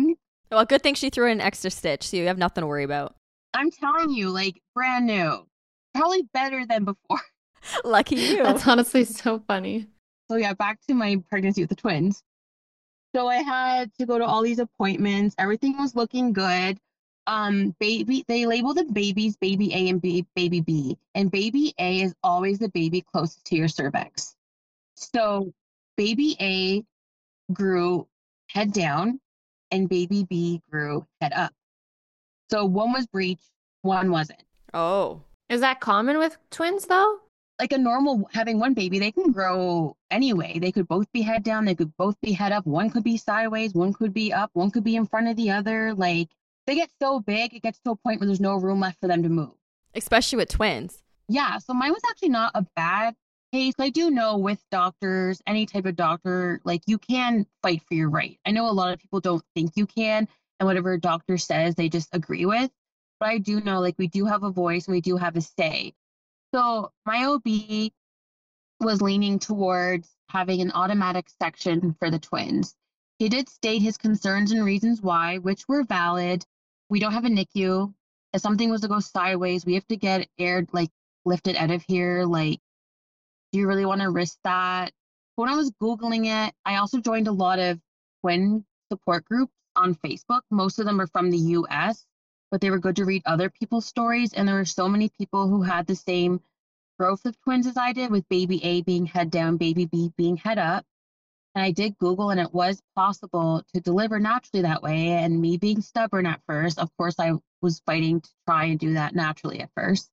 Well, good thing she threw in an extra stitch, so you have nothing to worry about.
I'm telling you, like brand new. Probably better than before.
Lucky you.
That's honestly so funny.
So yeah, back to my pregnancy with the twins. So I had to go to all these appointments. Everything was looking good. Um, baby, they label the babies baby A and B, baby B, and baby A is always the baby closest to your cervix. So baby A grew head down, and baby B grew head up. So one was breech, one wasn't.
Oh.
Is that common with twins though?
Like a normal having one baby, they can grow anyway. They could both be head down, they could both be head up. One could be sideways, one could be up, one could be in front of the other. Like they get so big, it gets to a point where there's no room left for them to move.
Especially with twins.
Yeah, so mine was actually not a bad case. I do know with doctors, any type of doctor, like you can fight for your right. I know a lot of people don't think you can, and whatever a doctor says, they just agree with. But I do know, like, we do have a voice and we do have a say. So my O B was leaning towards having an automatic section for the twins. He did state his concerns and reasons why, which were valid. We don't have a N I C U. If something was to go sideways, we have to get air, like, lifted out of here. Like, do you really want to risk that? When I was Googling it, I also joined a lot of twin support groups on Facebook. Most of them are from the U S, but they were good to read other people's stories. And there were so many people who had the same growth of twins as I did, with baby A being head down, baby B being head up. And I did Google, and it was possible to deliver naturally that way. And me being stubborn at first, of course, I was fighting to try and do that naturally at first.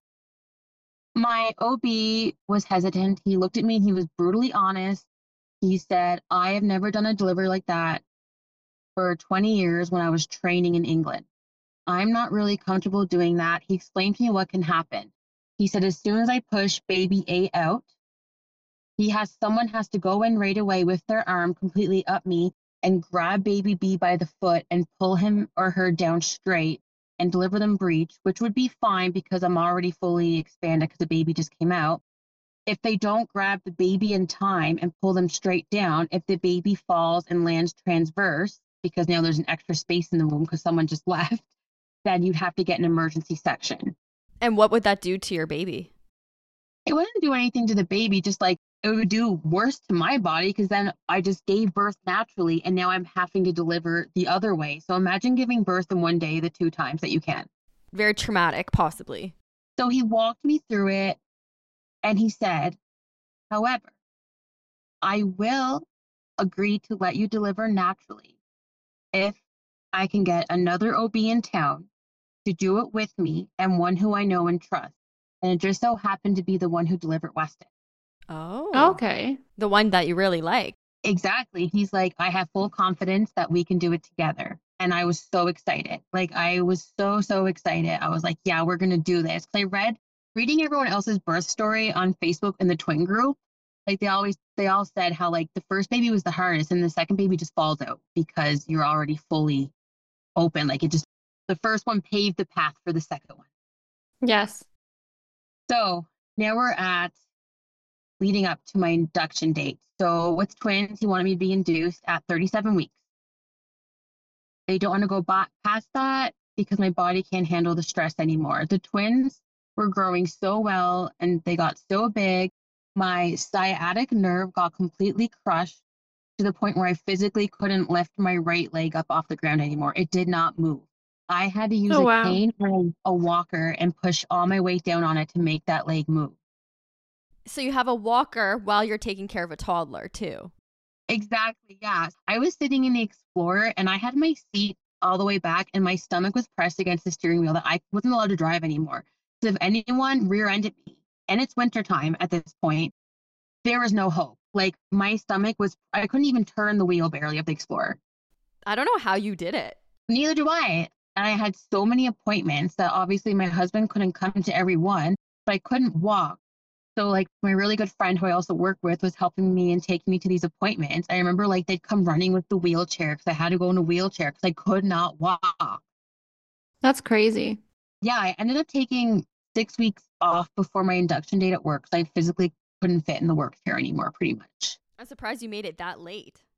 My O B was hesitant. He looked at me and he was brutally honest. He said, I have never done a delivery like that for twenty years when I was training in England. I'm not really comfortable doing that. He explained to me what can happen. He said, as soon as I push baby A out, he has someone has to go in right away with their arm completely up me and grab baby B by the foot and pull him or her down straight and deliver them breech, which would be fine because I'm already fully expanded because the baby just came out. If they don't grab the baby in time and pull them straight down, if the baby falls and lands transverse, because now there's an extra space in the womb because someone just left, then you'd have to get an emergency section.
And what would that do to your baby?
It wouldn't do anything to the baby, just like it would do worse to my body because then I just gave birth naturally and now I'm having to deliver the other way. So imagine giving birth in one day the two times that you can.
Very traumatic, possibly.
So he walked me through it and he said, however, I will agree to let you deliver naturally if I can get another O B in town to do it with me and one who I know and trust. And it just so happened to be the one who delivered Weston.
Oh.
Okay.
The one that you really like.
Exactly. He's like, I have full confidence that we can do it together. And I was so excited. Like, I was so, so excited. I was like, yeah, we're going to do this. 'Cause I read, reading everyone else's birth story on Facebook in the twin group, like they always, they all said how like the first baby was the hardest and the second baby just falls out because you're already fully open. Like it just, the first one paved the path for the second one.
Yes.
So now we're at leading up to my induction date. So with twins, he wanted me to be induced at thirty-seven weeks. They don't want to go back past that because my body can't handle the stress anymore. The twins were growing so well and they got so big. My sciatic nerve got completely crushed to the point where I physically couldn't lift my right leg up off the ground anymore. It did not move. I had to use
Oh,
a
wow.
cane or a walker and push all my weight down on it to make that leg move.
So you have a walker while you're taking care of a toddler too.
Exactly, yeah. I was sitting in the Explorer and I had my seat all the way back and my stomach was pressed against the steering wheel that I wasn't allowed to drive anymore. So if anyone rear-ended me, and it's wintertime at this point, there was no hope. Like my stomach was, I couldn't even turn the wheel barely of the Explorer.
I don't know how you did it.
Neither do I. And I had so many appointments that obviously my husband couldn't come to every one, but I couldn't walk. So like my really good friend who I also work with was helping me and taking me to these appointments. I remember like they'd come running with the wheelchair because I had to go in a wheelchair because I could not walk.
That's crazy.
Yeah, I ended up taking six weeks off before my induction date at work because I physically couldn't fit in the work chair anymore pretty much.
I'm surprised you made it that late.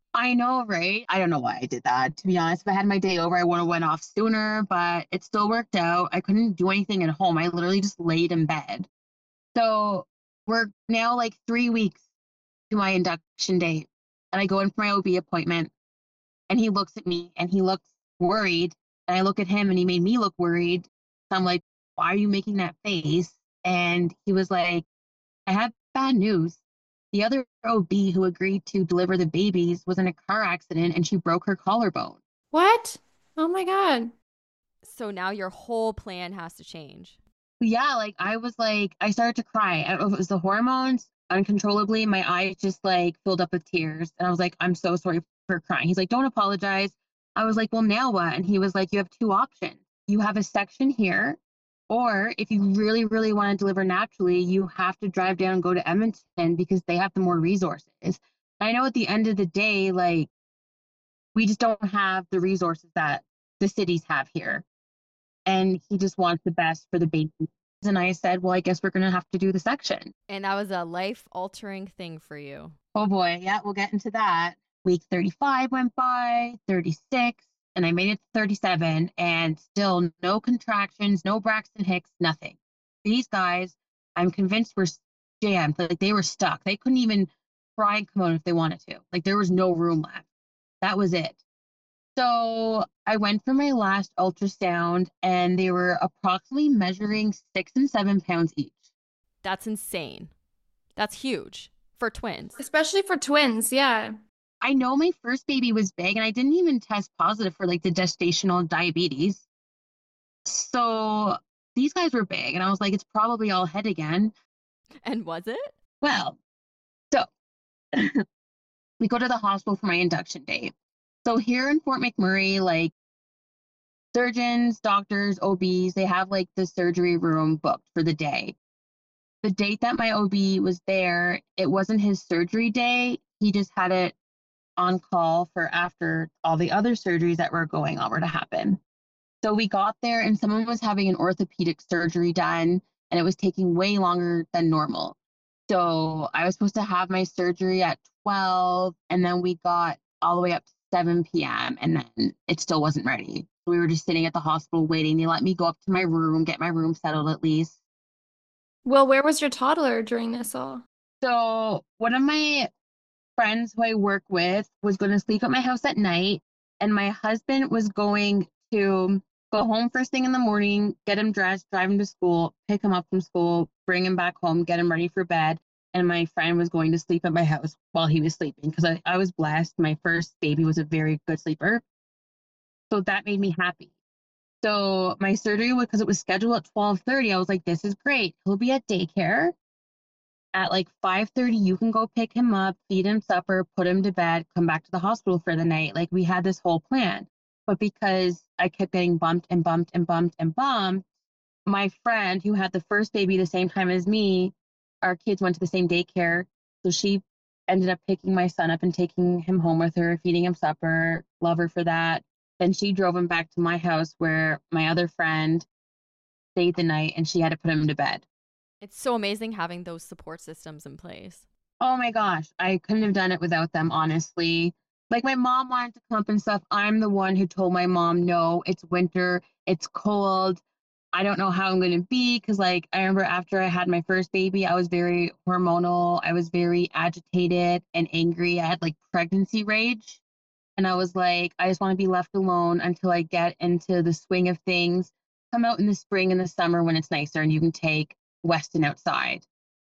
I know, right? I don't know why I did that. To be honest, if I had my day over, I would have went off sooner, but it still worked out. I couldn't do anything at home. I literally just laid in bed. So we're now like three weeks to my induction date. And I go in for my O B appointment and he looks at me and he looks worried. And I look at him and he made me look worried. So I'm like, why are you making that face? And he was like, I have bad news. The other O B who agreed to deliver the babies was in a car accident and she broke her collarbone.
What? Oh my God.
So now your whole plan has to change.
Yeah, like I was like, I started to cry. I don't know if it was the hormones uncontrollably. My eyes just like filled up with tears. And I was like, I'm so sorry for crying. He's like, don't apologize. I was like, well, now what? And he was like, you have two options. You have a section here, or if you really, really want to deliver naturally, you have to drive down and go to Edmonton because they have the more resources. I know at the end of the day, like we just don't have the resources that the cities have here. And he just wants the best for the baby. And I said, well, I guess we're going to have to do the section.
And that was a life altering thing for you.
Oh boy. Yeah, we'll get into that. Week thirty-five went by, thirty-six, and I made it to thirty-seven, and still no contractions, no Braxton Hicks, nothing. These guys, I'm convinced, were jammed. Like they were stuck. They couldn't even try and come out if they wanted to. Like there was no room left. That was it. So I went for my last ultrasound and they were approximately measuring six and seven pounds each.
That's insane. That's huge for twins.
Especially for twins. Yeah.
I know my first baby was big and I didn't even test positive for like the gestational diabetes. So these guys were big and I was like, it's probably all head again.
And was it?
Well, so we go to the hospital for my induction date. So here in Fort McMurray, like surgeons, doctors, O Bs, they have like the surgery room booked for the day. The date that my O B was there, it wasn't his surgery day. He just had it on call for after all the other surgeries that were going on were to happen. So we got there and someone was having an orthopedic surgery done and it was taking way longer than normal. So I was supposed to have my surgery at twelve and then we got all the way up to seven p.m. and then it still wasn't ready. So we were just sitting at the hospital waiting. They let me go up to my room, get my room settled at least.
Well, where was your toddler during this all?
So one of my friends who I work with was going to sleep at my house at night, and my husband was going to go home first thing in the morning, get him dressed, drive him to school, pick him up from school, bring him back home, get him ready for bed. And my friend was going to sleep at my house while he was sleeping because I, I was blessed. My first baby was a very good sleeper. So that made me happy. So my surgery, because it was scheduled at twelve thirty, I was like, this is great. He'll be at daycare. At like five thirty, you can go pick him up, feed him supper, put him to bed, come back to the hospital for the night. Like we had this whole plan. But because I kept getting bumped and bumped and bumped and bumped, my friend who had the first baby the same time as me, our kids went to the same daycare. So she ended up picking my son up and taking him home with her, feeding him supper. Love her for that. Then she drove him back to my house where my other friend stayed the night and she had to put him to bed.
It's so amazing having those support systems in place.
Oh my gosh, I couldn't have done it without them, honestly. Like my mom wanted to come up and stuff. I'm the one who told my mom, no, it's winter, it's cold. I don't know how I'm going to be because, like, I remember after I had my first baby, I was very hormonal. I was very agitated and angry. I had like pregnancy rage. And I was like, I just want to be left alone until I get into the swing of things. Come out in the spring and the summer when it's nicer and you can take Weston outside.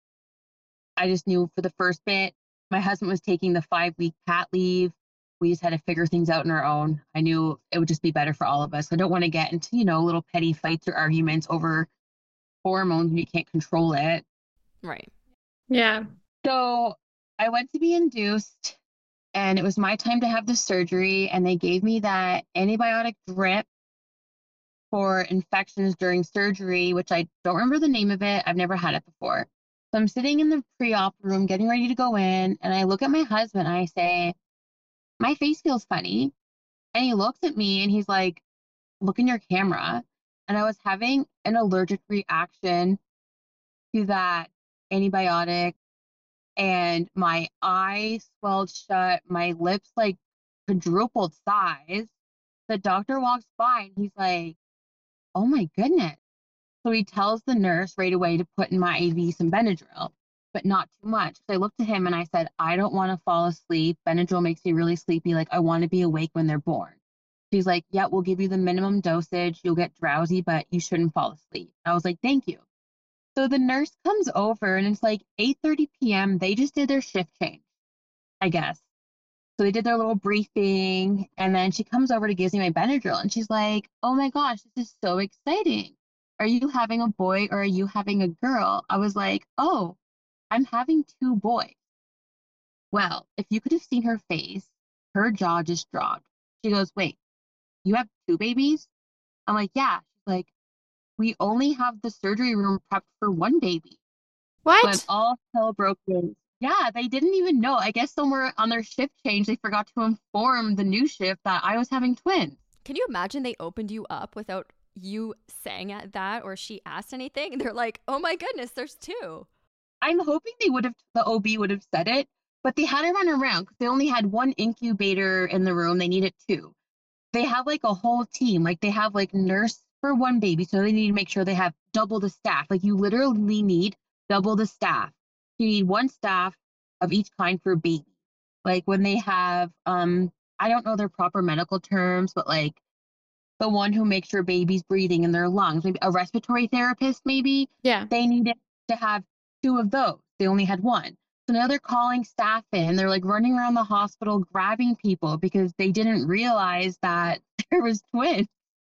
I just knew for the first bit, my husband was taking the five week pat leave. We just had to figure things out on our own. I knew it would just be better for all of us. I don't want to get into, you know, little petty fights or arguments over hormones when you can't control it.
Right.
Yeah.
So I went to be induced and it was my time to have the surgery. And they gave me that antibiotic drip for infections during surgery, which I don't remember the name of it. I've never had it before. So I'm sitting in the pre-op room getting ready to go in. And I look at my husband and I say, my face feels funny. And he looks at me and he's like, look in your camera. And I was having an allergic reaction to that antibiotic and my eye swelled shut, my lips like quadrupled size. The doctor walks by and he's like, oh my goodness. So he tells the nurse right away to put in my I V some Benadryl, but not too much. So I looked at him and I said, I don't want to fall asleep. Benadryl makes me really sleepy. Like, I want to be awake when they're born. She's like, yeah, we'll give you the minimum dosage. You'll get drowsy, but you shouldn't fall asleep. I was like, thank you. So the nurse comes over and it's like eight thirty p.m. They just did their shift change, I guess. So they did their little briefing, and then she comes over to give me my Benadryl, and she's like, oh my gosh, this is so exciting. Are you having a boy or are you having a girl? I was like, oh, I'm having two boys. Well, if you could have seen her face, her jaw just dropped. She goes, wait, you have two babies? I'm like, yeah. She's like, we only have the surgery room prepped for one baby. But
What?
all hell broke loose. Yeah, they didn't even know. I guess somewhere on their shift change, they forgot to inform the new shift that I was having twins.
Can you imagine they opened you up without you saying at that or she asked anything? They're like, oh my goodness, there's two.
I'm hoping they would have, the O B would have said it, but they had to run around because they only had one incubator in the room. They needed two. They have like a whole team. Like they have like nurse for one baby. So they need to make sure they have double the staff. Like you literally need double the staff. You need one staff of each kind per baby. Like when they have, um, I don't know their proper medical terms, but like the one who makes sure baby's breathing in their lungs, maybe a respiratory therapist, maybe
Yeah.
they needed to have two of those. They only had one. So now they're calling staff in. They're like running around the hospital grabbing people because they didn't realize that there was twins.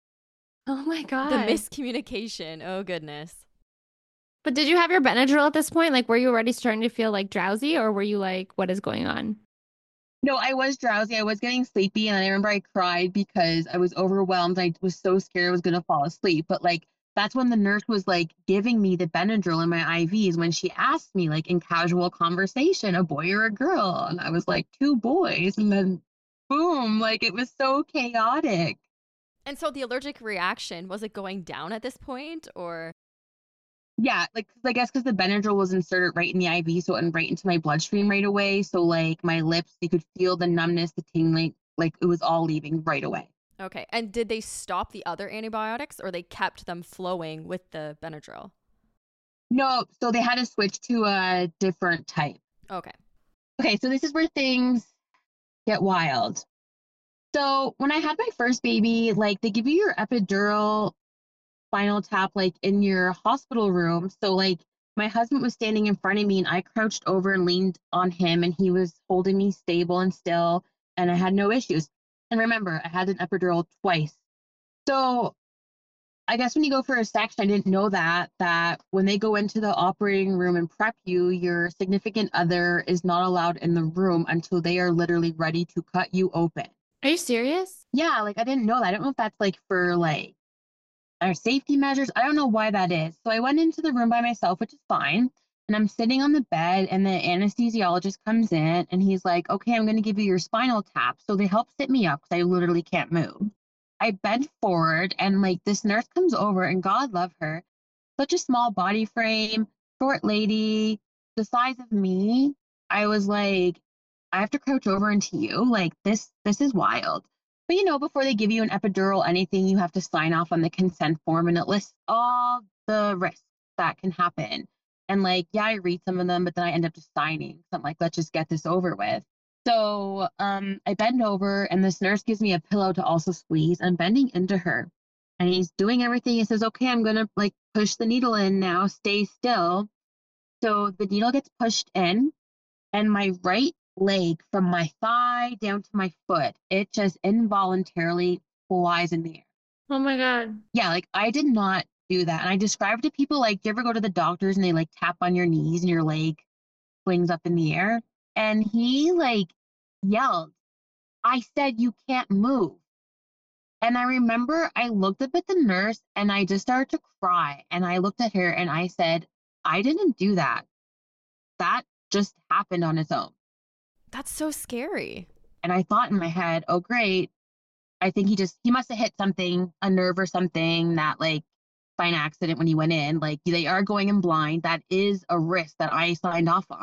Oh my God.
The miscommunication. Oh goodness.
But did you have your Benadryl at this point? Like, were you already starting to feel like drowsy, or were you like, what is going on?
No, I was drowsy. I was getting sleepy. And I remember I cried because I was overwhelmed. I was so scared I was going to fall asleep. But like, that's when the nurse was like giving me the Benadryl in my I Vs when she asked me, like in casual conversation, a boy or a girl. And I was like, two boys. And then boom, like it was so chaotic.
And so the allergic reaction, was it going down at this point or?
Yeah, like 'cause I guess because the Benadryl was inserted right in the I V, so it went right into my bloodstream right away. So like my lips, you could feel the numbness, the tingling, like it was all leaving right away.
Okay. And did they stop the other antibiotics or they kept them flowing with the Benadryl?
No, so they had to switch to a different type.
Okay.
Okay, so this is where things get wild. So when I had my first baby, like they give you your epidural spinal tap like in your hospital room. So like my husband was standing in front of me and I crouched over and leaned on him and he was holding me stable and still and I had no issues. And remember, I had an epidural twice. So I guess when you go for a section, I didn't know that, that when they go into the operating room and prep you, your significant other is not allowed in the room until they are literally ready to cut you open.
Are you serious?
Yeah, like I didn't know that. I don't know if that's like for like our safety measures. I don't know why that is. So I went into the room by myself, which is fine. And I'm sitting on the bed and the anesthesiologist comes in and he's like, okay, I'm going to give you your spinal tap. So they help sit me up because I literally can't move. I bend forward and like this nurse comes over and God love her. Such a small body frame, short lady, the size of me. I was like, I have to crouch over into you. Like this, this is wild. But you know, before they give you an epidural, anything, you have to sign off on the consent form and it lists all the risks that can happen. And like, yeah, I read some of them, but then I end up just signing. So I'm like, let's just get this over with. So um, I bend over and this nurse gives me a pillow to also squeeze. I'm bending into her and he's doing everything. He says, okay, I'm going to like push the needle in now, stay still. So the needle gets pushed in and my right leg from my thigh down to my foot, it just involuntarily flies in the air.
Oh my God.
Yeah, like I did not do that. And I describe to people like, do you ever go to the doctors and they like tap on your knees and your leg flings up in the air? And he like yelled, I said, you can't move. And I remember I looked up at the nurse and I just started to cry. And I looked at her and I said, I didn't do that. That just happened on its own.
That's so scary.
And I thought in my head, oh, great. I think he just, he must have hit something, a nerve or something that like by an accident when he went in, like they are going in blind. That is a risk that I signed off on.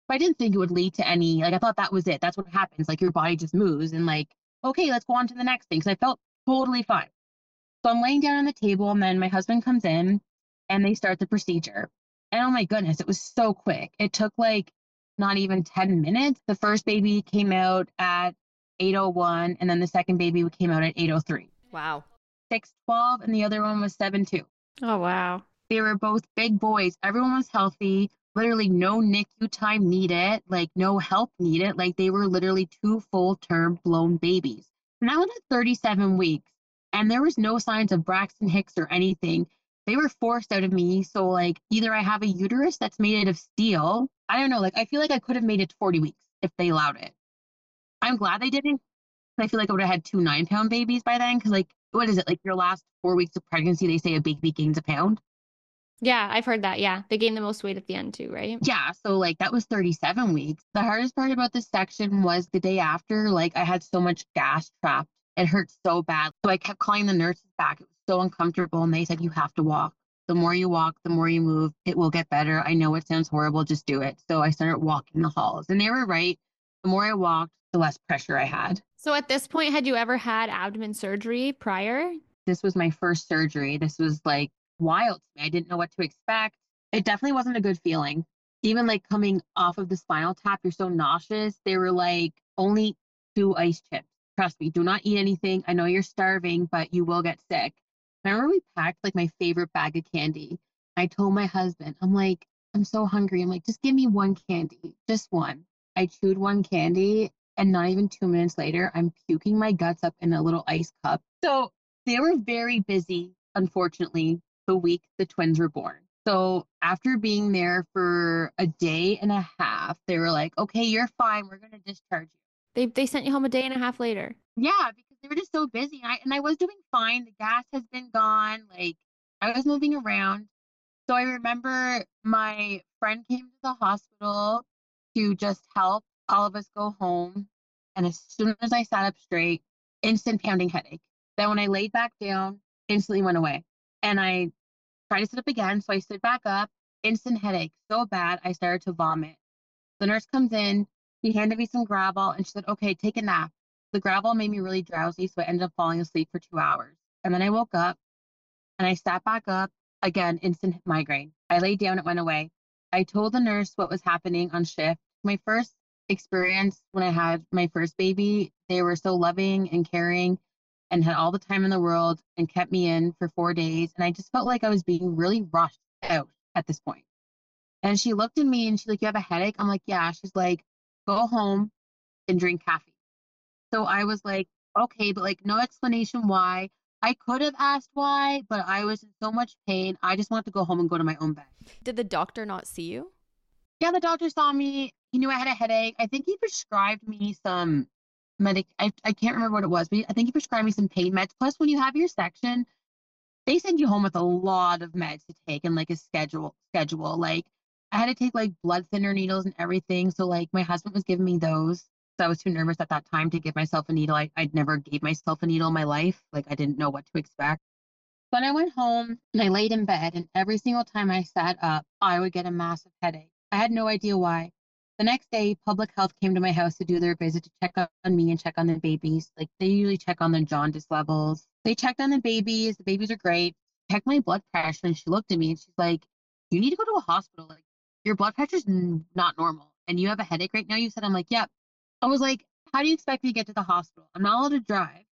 But I didn't think it would lead to any, like, I thought that was it. That's what happens. Like, your body just moves and, like, okay, let's go on to the next thing. Cause I felt totally fine. So I'm laying down on the table, and then my husband comes in and they start the procedure. And oh my goodness, it was so quick. It took like not even ten minutes. The first baby came out at eight oh one, and then the second baby came out at eight oh three.
Wow.
six twelve, and the other one was seven two.
Oh, wow.
They were both big boys. Everyone was healthy. Literally no N I C U time needed, like no help needed. Like they were literally two full term blown babies. And I was at thirty-seven weeks, and there was no signs of Braxton Hicks or anything. They were forced out of me. So like either I have a uterus that's made out of steel. I don't know. Like I feel like I could have made it to forty weeks if they allowed it. I'm glad they didn't. I feel like I would have had two nine pound babies by then. Cause like, what is it? Like your last four weeks of pregnancy, they say a baby gains a pound.
Yeah, I've heard that. Yeah. They gain the most weight at the end too, right?
Yeah. So like that was thirty-seven weeks. The hardest part about this section was the day after, like I had so much gas trapped. It hurt so bad. So I kept calling the nurses back. It was so uncomfortable. And they said, you have to walk. The more you walk, the more you move, it will get better. I know it sounds horrible. Just do it. So I started walking the halls, and they were right. The more I walked, the less pressure I had.
So at this point, had you ever had abdomen surgery prior?
This was my first surgery. This was like wild to me. I didn't know what to expect. It definitely wasn't a good feeling. Even like coming off of the spinal tap, you're so nauseous. They were like, only two ice chips. Trust me, do not eat anything. I know you're starving, but you will get sick. I remember we packed like my favorite bag of candy. I told my husband, I'm like, I'm so hungry. I'm like, just give me one candy, just one. I chewed one candy, and not even two minutes later, I'm puking my guts up in a little ice cup. So they were very busy, unfortunately, the week the twins were born. So after being there for a day and a half, they were like, okay, you're fine. We're going to discharge you.
They they sent you home a day and a half later.
Yeah, because they were just so busy. And I, and I was doing fine. The gas has been gone. Like I was moving around. So I remember my friend came to the hospital to just help all of us go home. And as soon as I sat up straight, instant pounding headache. Then when I laid back down, instantly went away. And I tried to sit up again. So I stood back up, instant headache, so bad, I started to vomit. The nurse comes in, she handed me some Gravol, and she said, okay, take a nap. The Gravol made me really drowsy, so I ended up falling asleep for two hours. And then I woke up, and I sat back up, again, instant migraine. I laid down, it went away. I told the nurse what was happening on shift. My first experience when I had my first baby, they were so loving and caring and had all the time in the world and kept me in for four days. And I just felt like I was being really rushed out at this point. And she looked at me and she's like, you have a headache? I'm like, yeah. She's like, go home and drink caffeine. So I was like, okay, but like no explanation why. I could have asked why, but I was in so much pain. I just wanted to go home and go to my own bed.
Did the doctor not see you?
Yeah, the doctor saw me. He knew I had a headache. I think he prescribed me some medic. I, I can't remember what it was, but I think he prescribed me some pain meds. Plus, when you have your section, they send you home with a lot of meds to take and like a schedule schedule. Like I had to take like blood thinner needles and everything. So like my husband was giving me those. So I was too nervous at that time to give myself a needle. I, I'd never gave myself a needle in my life. Like I didn't know what to expect. But I went home and I laid in bed, and every single time I sat up, I would get a massive headache. I had no idea why. The next day, public health came to my house to do their visit to check on me and check on the babies. Like they usually check on their jaundice levels. They checked on the babies. The babies are great. Checked my blood pressure, and she looked at me and she's like, you need to go to a hospital. Like your blood pressure's n- not normal. And you have a headache right now, you said. I'm like, yep. I was like, how do you expect me to get to the hospital? I'm not allowed to drive.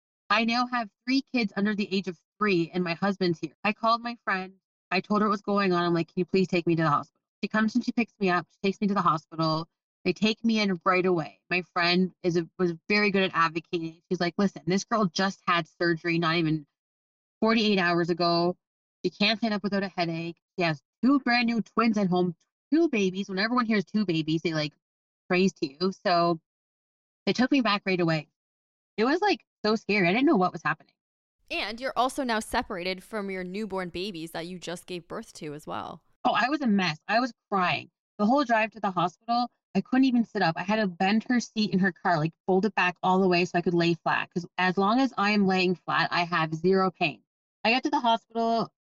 I now have three kids under the age of three, and my husband's here. I called my friend. I told her what was going on. I'm like, can you please take me to the hospital? She comes and she picks me up. She takes me to the hospital. They take me in right away. My friend is a, was very good at advocating. She's like, listen, this girl just had surgery not even forty-eight hours ago. She can't stand up without a headache. She has two brand new twins at home, two babies. When everyone hears two babies, they like praise to you. So they took me back right away. It was like so scary. I didn't know what was happening.
And you're also now separated from your newborn babies that you just gave birth to as well.
Oh, I was a mess. I was crying. The whole drive to the hospital, I couldn't even sit up. I had to bend her seat in her car, like fold it back all the way so I could lay flat. Because as long as I am laying flat, I have zero pain. I got to the hospital.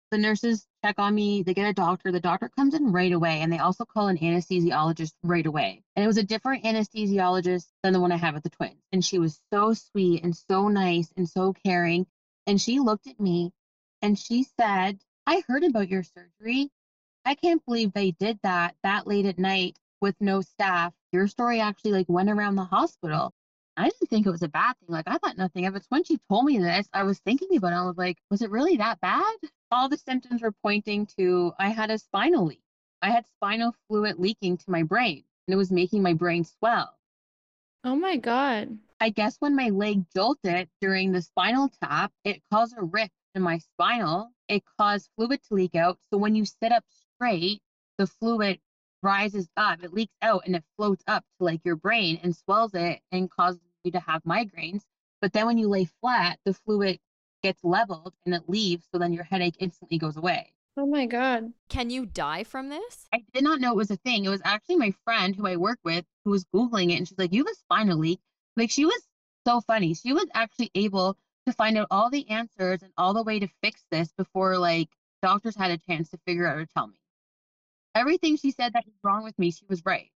The nurses check on me, they get a doctor. The doctor comes in right away, and they also call an anesthesiologist right away. And it was a different anesthesiologist than the one I have at the twins. And she was so sweet and so nice and so caring. And she looked at me and she said, I heard about your surgery. I can't believe they did that that late at night with no staff. Your story actually like went around the hospital. I didn't think it was a bad thing. Like I thought nothing of it. When she told me this, I was thinking about it. I was like, was it really that bad? All the symptoms were pointing to I had a spinal leak. I had spinal fluid leaking to my brain, and it was making my brain swell.
Oh my God.
I guess when my leg jolted during the spinal tap, it caused a rift in my spinal. It caused fluid to leak out. So when you sit up straight, the fluid rises up, it leaks out, and it floats up to like your brain and swells it and causes you to have migraines. But then when you lay flat, the fluid gets leveled and it leaves. So then your headache instantly goes away.
Oh my God.
Can you die from this?
I did not know it was a thing. It was actually my friend who I work with who was Googling it, and she's like, you have a spinal leak. Like, she was so funny. She was actually able to find out all the answers and all the way to fix this before like doctors had a chance to figure out or tell me. Everything she said that was wrong with me, she was right.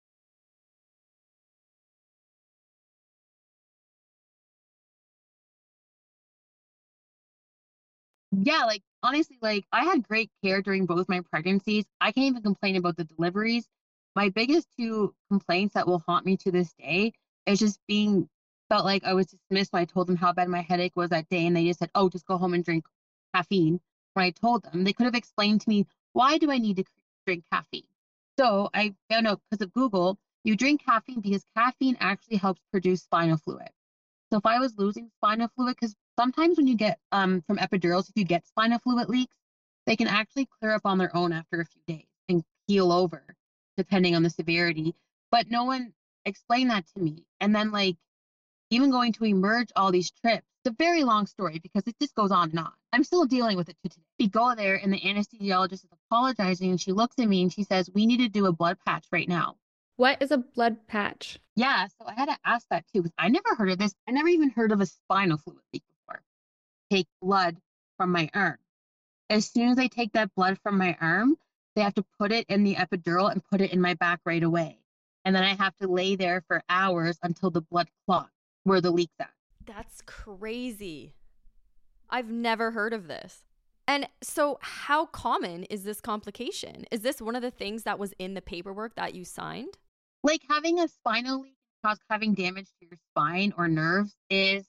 Yeah, like honestly, like I had great care during both my pregnancies. I can't even complain about the deliveries. My biggest two complaints that will haunt me to this day is just being felt like I was dismissed when I told them how bad my headache was that day, and they just said, "Oh, just go home and drink caffeine." When I told them, they could have explained to me, why do I need to drink caffeine? So I found out because of Google, you drink caffeine because caffeine actually helps produce spinal fluid. So if I was losing spinal fluid, because sometimes when you get um, from epidurals, if you get spinal fluid leaks, they can actually clear up on their own after a few days and heal over, depending on the severity. But no one explained that to me. And then, like, even going to emerge all these trips, it's a very long story because it just goes on and on. I'm still dealing with it to today. We go there, and the anesthesiologist is apologizing, and she looks at me and she says, we need to do a blood patch right now.
What is a blood patch?
Yeah, so I had to ask that too, because I never heard of this. I never even heard of a spinal fluid leak before. Take blood from my arm. As soon as they take that blood from my arm, they have to put it in the epidural and put it in my back right away. And then I have to lay there for hours until the blood clots where the leak's at.
That's crazy. I've never heard of this. And so how common is this complication? Is this one of the things that was in the paperwork that you signed?
Like having a spinal leak cause having damage to your spine or nerves is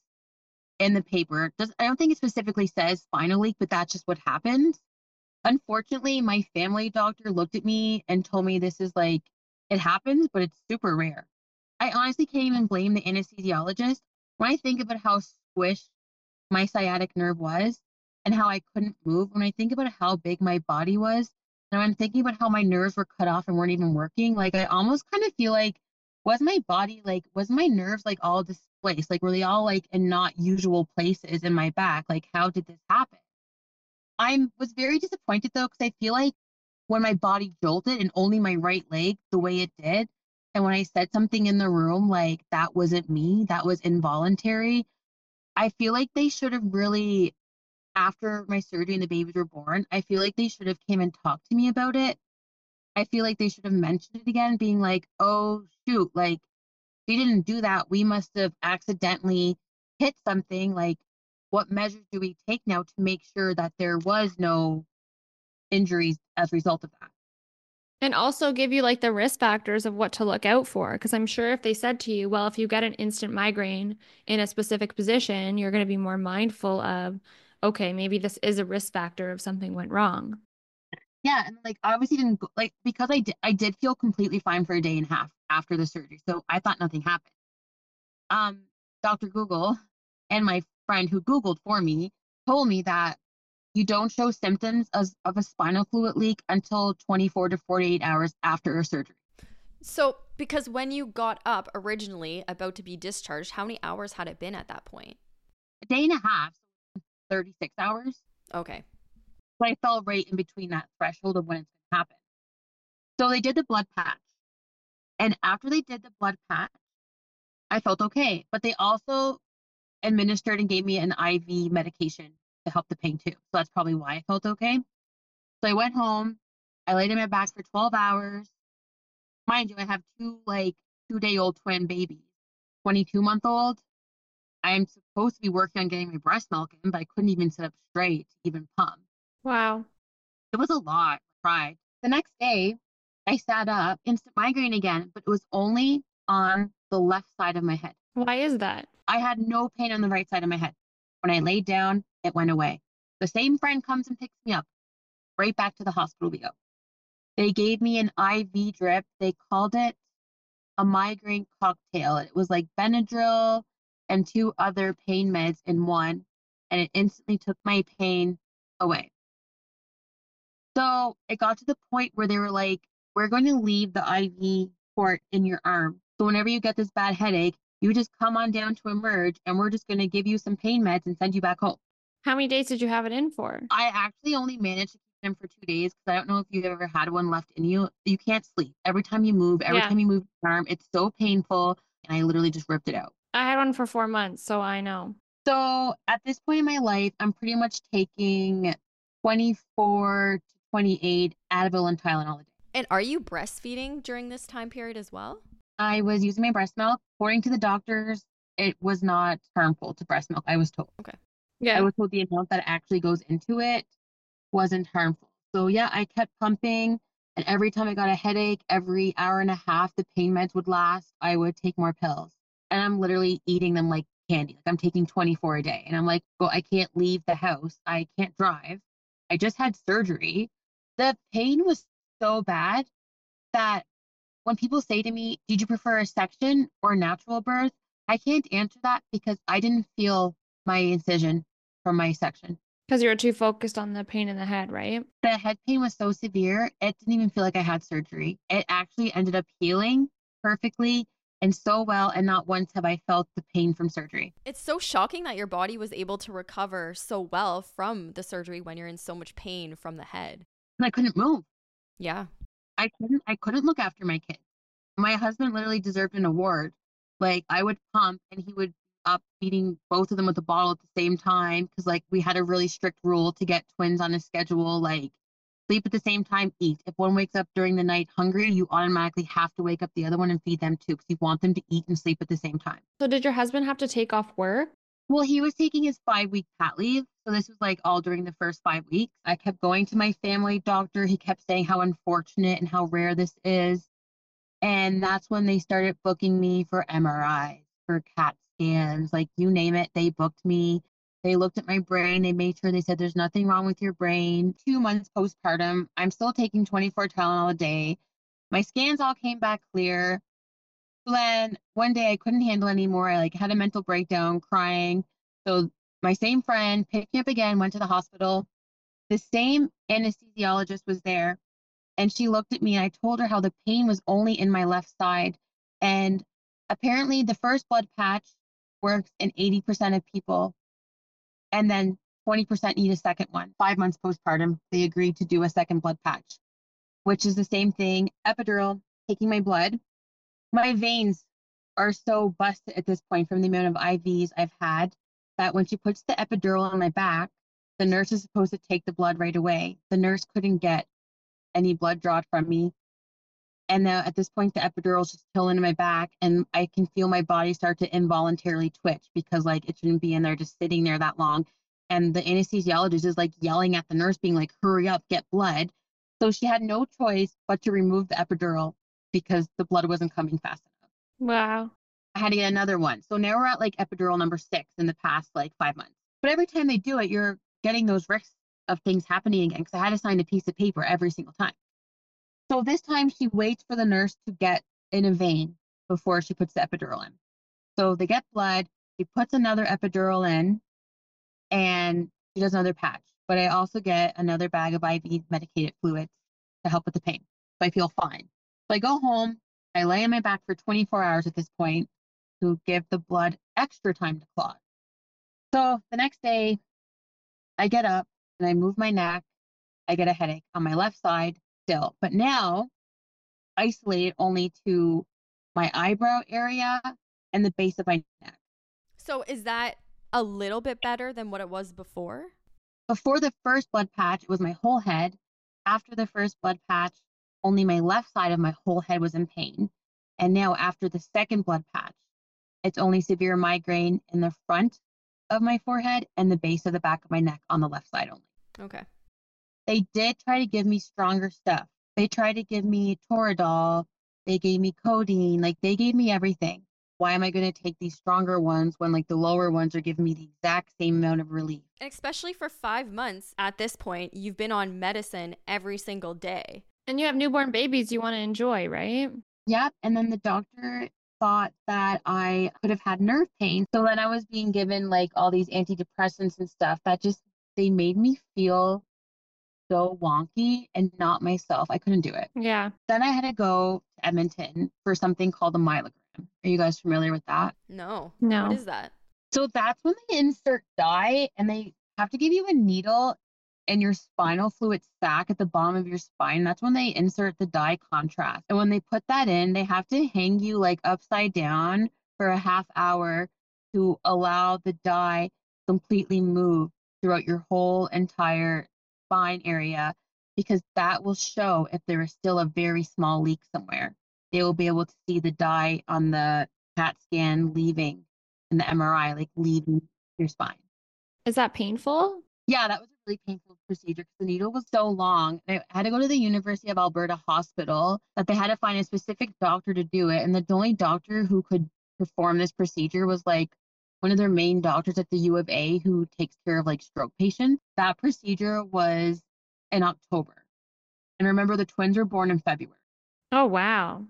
in the paper. Does I don't think it specifically says spinal leak, but that's just what happens. Unfortunately, my family doctor looked at me and told me this is like, it happens, but it's super rare. I honestly can't even blame the anesthesiologist. When I think about how squished my sciatic nerve was and how I couldn't move, when I think about how big my body was, and I'm thinking about how my nerves were cut off and weren't even working, like I almost kind of feel like, was my body like, was my nerves like all displaced? Like, were they all like in not usual places in my back? Like, how did this happen? I was very disappointed though, because I feel like when my body jolted and only my right leg the way it did, and when I said something in the room like that wasn't me, that was involuntary, I feel like they should have really, after my surgery and the babies were born, I feel like they should have came and talked to me about it. I feel like they should have mentioned it again, being like, oh shoot, like we didn't do that. We must have accidentally hit something. Like, what measures do we take now to make sure that there was no injuries as a result of that?
And also give you like the risk factors of what to look out for. Because I'm sure if they said to you, well, if you get an instant migraine in a specific position, you're going to be more mindful of, okay, maybe this is a risk factor if something went wrong.
Yeah, and like I obviously didn't go, like because I did I did feel completely fine for a day and a half after the surgery, so I thought nothing happened. Um, Doctor Google and my friend who Googled for me told me that you don't show symptoms of, of a spinal fluid leak until twenty-four to forty-eight hours after a surgery.
So, because when you got up originally about to be discharged, how many hours had it been at that point?
A day and a half, thirty-six hours.
Okay.
So I fell right in between that threshold of when it's going to happen. So they did the blood patch. And after they did the blood patch, I felt okay. But they also administered and gave me an I V medication to help the pain too. So that's probably why I felt okay. So I went home. I laid in my back for twelve hours. Mind you, I have two like two day old twin babies, twenty-two month old. I am supposed to be working on getting my breast milk in, but I couldn't even sit up straight to even pump.
Wow.
It was a lot. I cried. The next day, I sat up, instant migraine again, but it was only on the left side of my head.
Why is that?
I had no pain on the right side of my head. When I laid down, it went away. The same friend comes and picks me up. Right back to the hospital we go. They gave me an I V drip. They called it a migraine cocktail. It was like Benadryl and two other pain meds in one, and it instantly took my pain away. So it got to the point where they were like, we're going to leave the I V port in your arm. So whenever you get this bad headache, you just come on down to Emerge, and we're just going to give you some pain meds and send you back home.
How many days did you have it in for?
I actually only managed to keep them for two days because I don't know if you've ever had one left in you. You can't sleep. Every time you move, every
Yeah.
time you move your arm, it's so painful. And I literally just ripped it out.
I had one for four months, so I know.
So at this point in my life, I'm pretty much taking twenty-four to twenty-eight Advil and Tylenol a day.
And are you breastfeeding during this time period as well?
I was using my breast milk. According to the doctors, it was not harmful to breast milk, I was told.
Okay.
Yeah.
I was told the amount that actually goes into it wasn't harmful. So yeah, I kept pumping, and every time I got a headache, every hour and a half the pain meds would last, I would take more pills. And I'm literally eating them like candy. Like I'm taking twenty-four a day. And I'm like, well, I can't leave the house. I can't drive. I just had surgery. The pain was so bad that when people say to me, did you prefer a section or natural birth? I can't answer that because I didn't feel my incision from my section.
Because you were too focused on the pain in the head, right?
The head pain was so severe, it didn't even feel like I had surgery. It actually ended up healing perfectly and so well, and not once have I felt the pain from surgery.
It's so shocking that your body was able to recover so well from the surgery when you're in so much pain from the head.
And I couldn't move.
Yeah.
I couldn't I couldn't look after my kids. My husband literally deserved an award. Like I would pump and he would up feeding both of them with a bottle at the same time because like we had a really strict rule to get twins on a schedule, like sleep at the same time, eat. If one wakes up during the night hungry, you automatically have to wake up the other one and feed them too because you want them to eat and sleep at the same time.
So did your husband have to take off work?
Well, he was taking his five week pat leave. So this was like all during the first five weeks. I kept going to my family doctor. He kept saying how unfortunate and how rare this is. And that's when they started booking me for M R Is, for CAT scans, like you name it, they booked me. They looked at my brain. They made sure they said there's nothing wrong with your brain. Two months postpartum, I'm still taking twenty-four Tylenol a day. My scans all came back clear. So then one day I couldn't handle anymore. I like had a mental breakdown, crying. So my same friend picked me up again, went to the hospital. The same anesthesiologist was there. And she looked at me and I told her how the pain was only in my left side. And apparently the first blood patch works in eighty percent of people. And then twenty percent need a second one. Five months postpartum, they agreed to do a second blood patch, which is the same thing. Epidural, taking my blood. My veins are so busted at this point from the amount of I Vs I've had that when she puts the epidural on my back, the nurse is supposed to take the blood right away. The nurse couldn't get any blood drawn from me. And now at this point, the epidural is just pulling in my back and I can feel my body start to involuntarily twitch because like it shouldn't be in there just sitting there that long. And the anesthesiologist is like yelling at the nurse being like, hurry up, get blood. So she had no choice but to remove the epidural because the blood wasn't coming fast enough.
Wow.
I had to get another one. So now we're at like epidural number six in the past like five months. But every time they do it, you're getting those risks of things happening again because I had to sign a piece of paper every single time. So this time she waits for the nurse to get in a vein before she puts the epidural in. So they get blood, she puts another epidural in, and she does another patch. But I also get another bag of I V medicated fluids to help with the pain. So I feel fine. So I go home, I lay on my back for twenty-four hours at this point to give the blood extra time to clot. So the next day, I get up and I move my neck. I get a headache on my left side still, but now isolated only to my eyebrow area and the base of my neck.
So is that a little bit better than what it was before?
Before the first blood patch, it was my whole head. After the first blood patch, only my left side of my whole head was in pain. And now after the second blood patch, it's only severe migraine in the front of my forehead and the base of the back of my neck on the left side only.
Okay.
They did try to give me stronger stuff. They tried to give me Toradol. They gave me codeine. Like, they gave me everything. Why am I going to take these stronger ones when, like, the lower ones are giving me the exact same amount of relief?
And especially for five months at this point, you've been on medicine every single day.
And you have newborn babies you want to enjoy, right?
Yep. And then the doctor thought that I could have had nerve pain. So then I was being given like all these antidepressants and stuff that just, they made me feel so wonky and not myself. I couldn't do it.
Yeah.
Then I had to go to Edmonton for something called a myelogram. Are you guys familiar with that?
No.
No.
What is that?
So that's when they insert dye and they have to give you a needle in your spinal fluid sac at the bottom of your spine. That's when they insert the dye contrast. And when they put that in, they have to hang you like upside down for a half hour to allow the dye completely move throughout your whole entire spine area, because that will show if there is still a very small leak somewhere. They will be able to see the dye on the CAT scan leaving and the M R I, like leaving your spine.
Is that painful?
Yeah, that was a really painful procedure because the needle was so long. I had to go to the University of Alberta Hospital that they had to find a specific doctor to do it. And the only doctor who could perform this procedure was like one of their main doctors at the U of A who takes care of like stroke patients. That procedure was in October. And remember, the twins were born in February.
Oh, wow.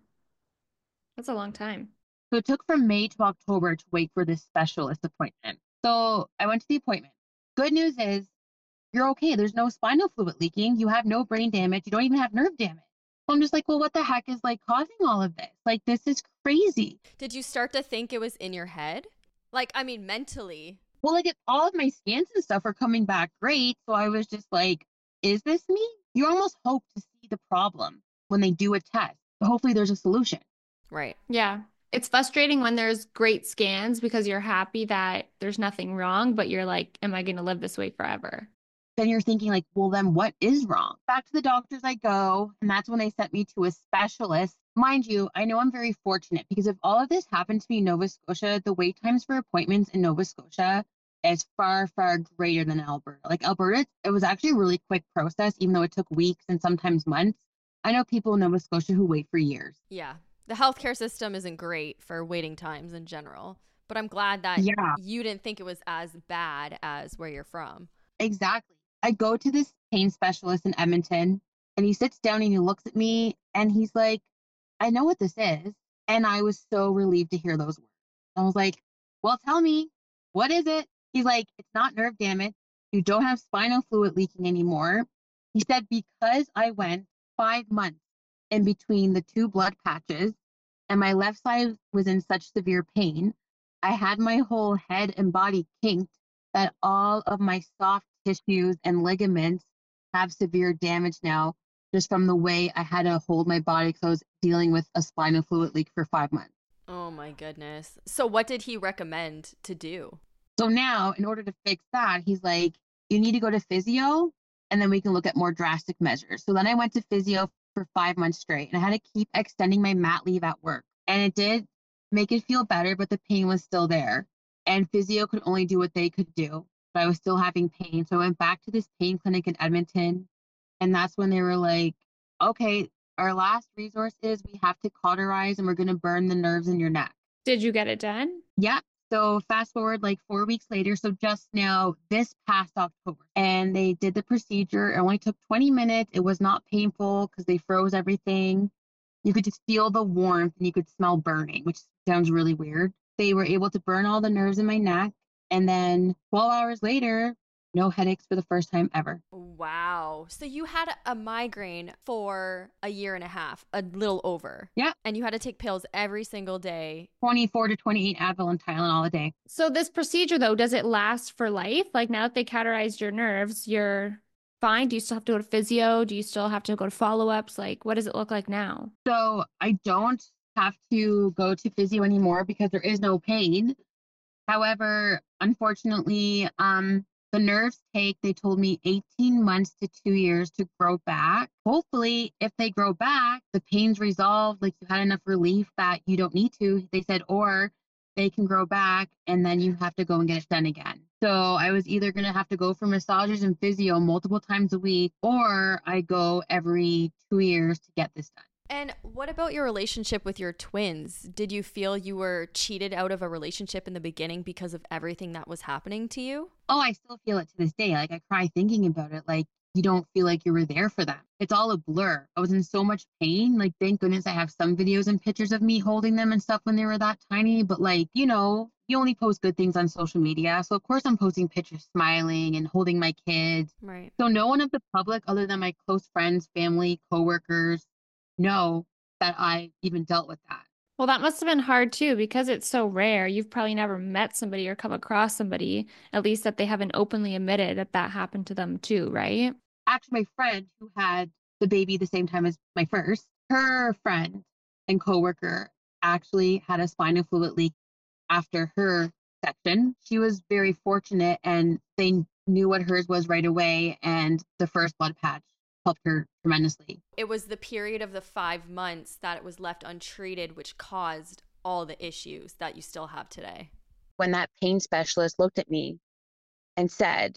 That's a long time.
So it took from May to October to wait for this specialist appointment. So I went to the appointment. Good news is you're okay. There's no spinal fluid leaking. You have no brain damage. You don't even have nerve damage. So I'm just like, well, what the heck is like causing all of this? Like, this is crazy.
Did you start to think it was in your head? Like, I mean, mentally.
Well, like, it, all of my scans and stuff are coming back great. So I was just like, is this me? You almost hope to see the problem when they do a test. But hopefully there's a solution.
Right.
Yeah. It's frustrating when there's great scans because you're happy that there's nothing wrong, but you're like, am I going to live this way forever?
Then you're thinking like, well, then what is wrong? Back to the doctors I go, and that's when they sent me to a specialist. Mind you, I know I'm very fortunate because if all of this happened to me in Nova Scotia, the wait times for appointments in Nova Scotia is far, far greater than Alberta. Like Alberta, it was actually a really quick process, even though it took weeks and sometimes months. I know people in Nova Scotia who wait for years.
Yeah. The healthcare system isn't great for waiting times in general, but I'm glad that
Yeah.
you didn't think it was as bad as where you're from.
Exactly. I go to this pain specialist in Edmonton and he sits down and he looks at me and he's like, I know what this is. And I was so relieved to hear those words. I was like, well, tell me, what is it? He's like, it's not nerve damage. You don't have spinal fluid leaking anymore. He said, because I went five months in between the two blood patches and my left side was in such severe pain, I had my whole head and body kinked that all of my soft tissues and ligaments have severe damage now just from the way I had to hold my body because I was dealing with a spinal fluid leak for five months.
Oh my goodness. So what did he recommend to do?
So now, in order to fix that, he's like, you need to go to physio and then we can look at more drastic measures. So then I went to physio for five months straight and I had to keep extending my mat leave at work. And it did make it feel better, but the pain was still there. And physio could only do what they could do, but I was still having pain. So I went back to this pain clinic in Edmonton. And that's when they were like, okay, our last resource is we have to cauterize and we're going to burn the nerves in your neck.
Did you get it done?
Yeah. So fast forward like four weeks later. So just now, this past October, and they did the procedure. It only took twenty minutes. It was not painful because they froze everything. You could just feel the warmth and you could smell burning, which sounds really weird. They were able to burn all the nerves in my neck. And then twelve hours later, no headaches for the first time ever.
Wow. So you had a migraine for a year and a half, a little over.
Yeah.
And you had to take pills every single day.
twenty-four to twenty-eight Advil and Tylenol a day.
So this procedure, though, does it last for life? Like now that they cauterized your nerves, you're fine? Do you still have to go to physio? Do you still have to go to follow-ups? Like, what does it look like now?
So I don't have to go to physio anymore because there is no pain. However, unfortunately, um, The nerves take, they told me eighteen months to two years to grow back. Hopefully, if they grow back, the pain's resolved, like you had enough relief that you don't need to. They said, or they can grow back and then you have to go and get it done again. So I was either going to have to go for massages and physio multiple times a week, or I go every two years to get this done.
And what about your relationship with your twins? Did you feel you were cheated out of a relationship in the beginning because of everything that was happening to you?
Oh, I still feel it to this day. Like I cry thinking about it. Like you don't feel like you were there for them. It's all a blur. I was in so much pain. Like thank goodness I have some videos and pictures of me holding them and stuff when they were that tiny. But like, you know, you only post good things on social media. So of course I'm posting pictures smiling and holding my kids.
Right.
So no one of the public other than my close friends, family, coworkers know that I even dealt with that.
Well, that must have been hard too, because it's so rare. You've probably never met somebody or come across somebody, at least that they haven't openly admitted that that happened to them too, right?
Actually, my friend who had the baby the same time as my first, her friend and coworker actually had a spinal fluid leak after her section. She was very fortunate and they knew what hers was right away, and the first blood patch helped her tremendously.
It was the period of the five months that it was left untreated, which caused all the issues that you still have today.
When that pain specialist looked at me and said,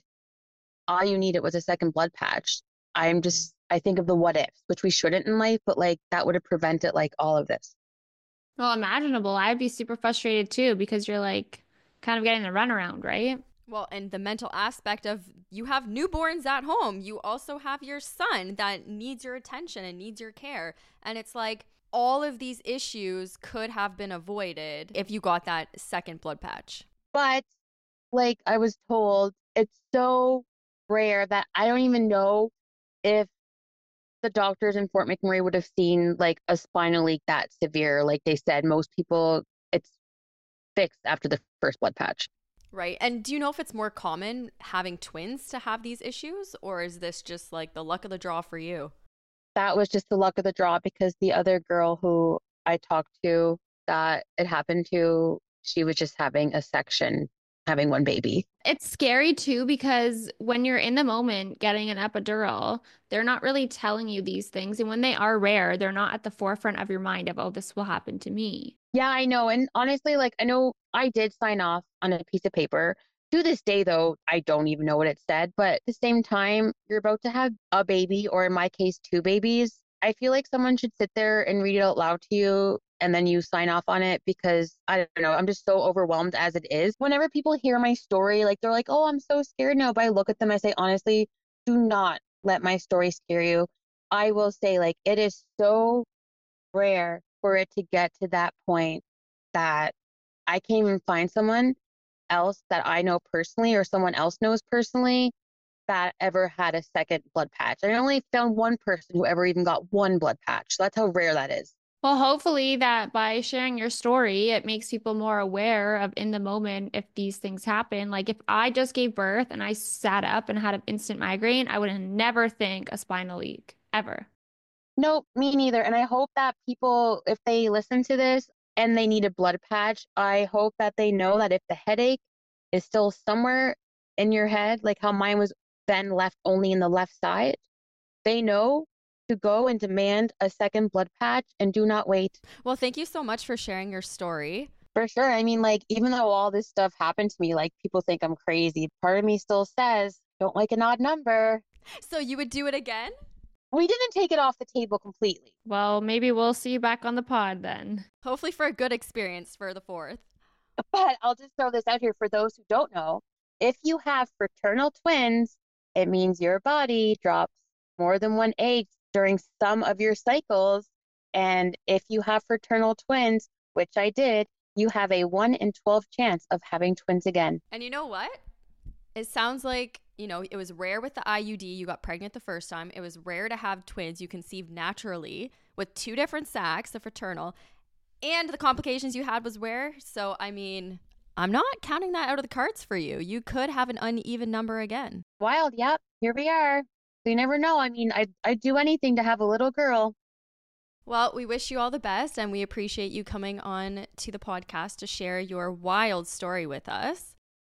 all you needed was a second blood patch, I'm just, I think of the what ifs, which we shouldn't in life, but like that would have prevented like all of this.
Well, imaginable. I'd be super frustrated too, because you're like kind of getting the runaround, right?
Well, and the mental aspect of you have newborns at home. You also have your son that needs your attention and needs your care. And it's like all of these issues could have been avoided if you got that second blood patch.
But like I was told, it's so rare that I don't even know if the doctors in Fort McMurray would have seen like a spinal leak that severe. Like they said, most people, it's fixed after the first blood patch.
Right. And do you know if it's more common having twins to have these issues, or is this just like the luck of the draw for you?
That was just the luck of the draw, because the other girl who I talked to that it happened to, she was just having a section, having one baby.
It's scary too, because when you're in the moment getting an epidural, they're not really telling you these things. And when they are rare, they're not at the forefront of your mind of, oh, this will happen to me.
Yeah, I know. And honestly, like, I know I did sign off on a piece of paper. To this day, though, I don't even know what it said. But at the same time, you're about to have a baby, or in my case, two babies. I feel like someone should sit there and read it out loud to you, and then you sign off on it, because I don't know, I'm just so overwhelmed as it is. Whenever people hear my story, like they're like, oh, I'm so scared now. But I look at them, I say, honestly, do not let my story scare you. I will say, like, it is so rare for it to get to that point that I can't even find someone else that I know personally or someone else knows personally that ever had a second blood patch. I only found one person who ever even got one blood patch. So that's how rare that is.
Well, hopefully that by sharing your story, it makes people more aware of in the moment if these things happen. Like if I just gave birth and I sat up and had an instant migraine, I would never think a spinal leak, ever.
Nope, me neither. And I hope that people, if they listen to this and they need a blood patch, I hope that they know that if the headache is still somewhere in your head, like how mine was then left only in the left side, they know to go and demand a second blood patch and do not wait.
Well, thank you so much for sharing your story.
For sure. I mean, like, even though all this stuff happened to me, like, people think I'm crazy. Part of me still says, don't like an odd number.
So you would do it again?
We didn't take it off the table completely.
Well, maybe we'll see you back on the pod then.
Hopefully for a good experience for the fourth.
But I'll just throw this out here for those who don't know. If you have fraternal twins, it means your body drops more than one egg during some of your cycles. And if you have fraternal twins, which I did, you have a one in twelve chance of having twins again.
And you know what? It sounds like, you know, it was rare with the I U D. You got pregnant the first time. It was rare to have twins. You conceived naturally with two different sacs, the fraternal, and the complications you had was rare. So, I mean, I'm not counting that out of the cards for you. You could have an uneven number again.
Wild. Yep. Here we are. You never know. I mean, I'd, I'd do anything to have a little girl.
Well, we wish you all the best, and we appreciate you coming on to the podcast to share your wild story with us.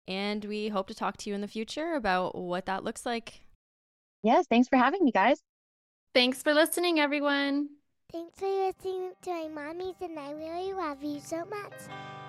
And we hope to talk to you in the future about what that looks like.
Yes, thanks for having me, guys.
Thanks for listening, everyone.
Thanks for listening to my mommies, and I really love you so much.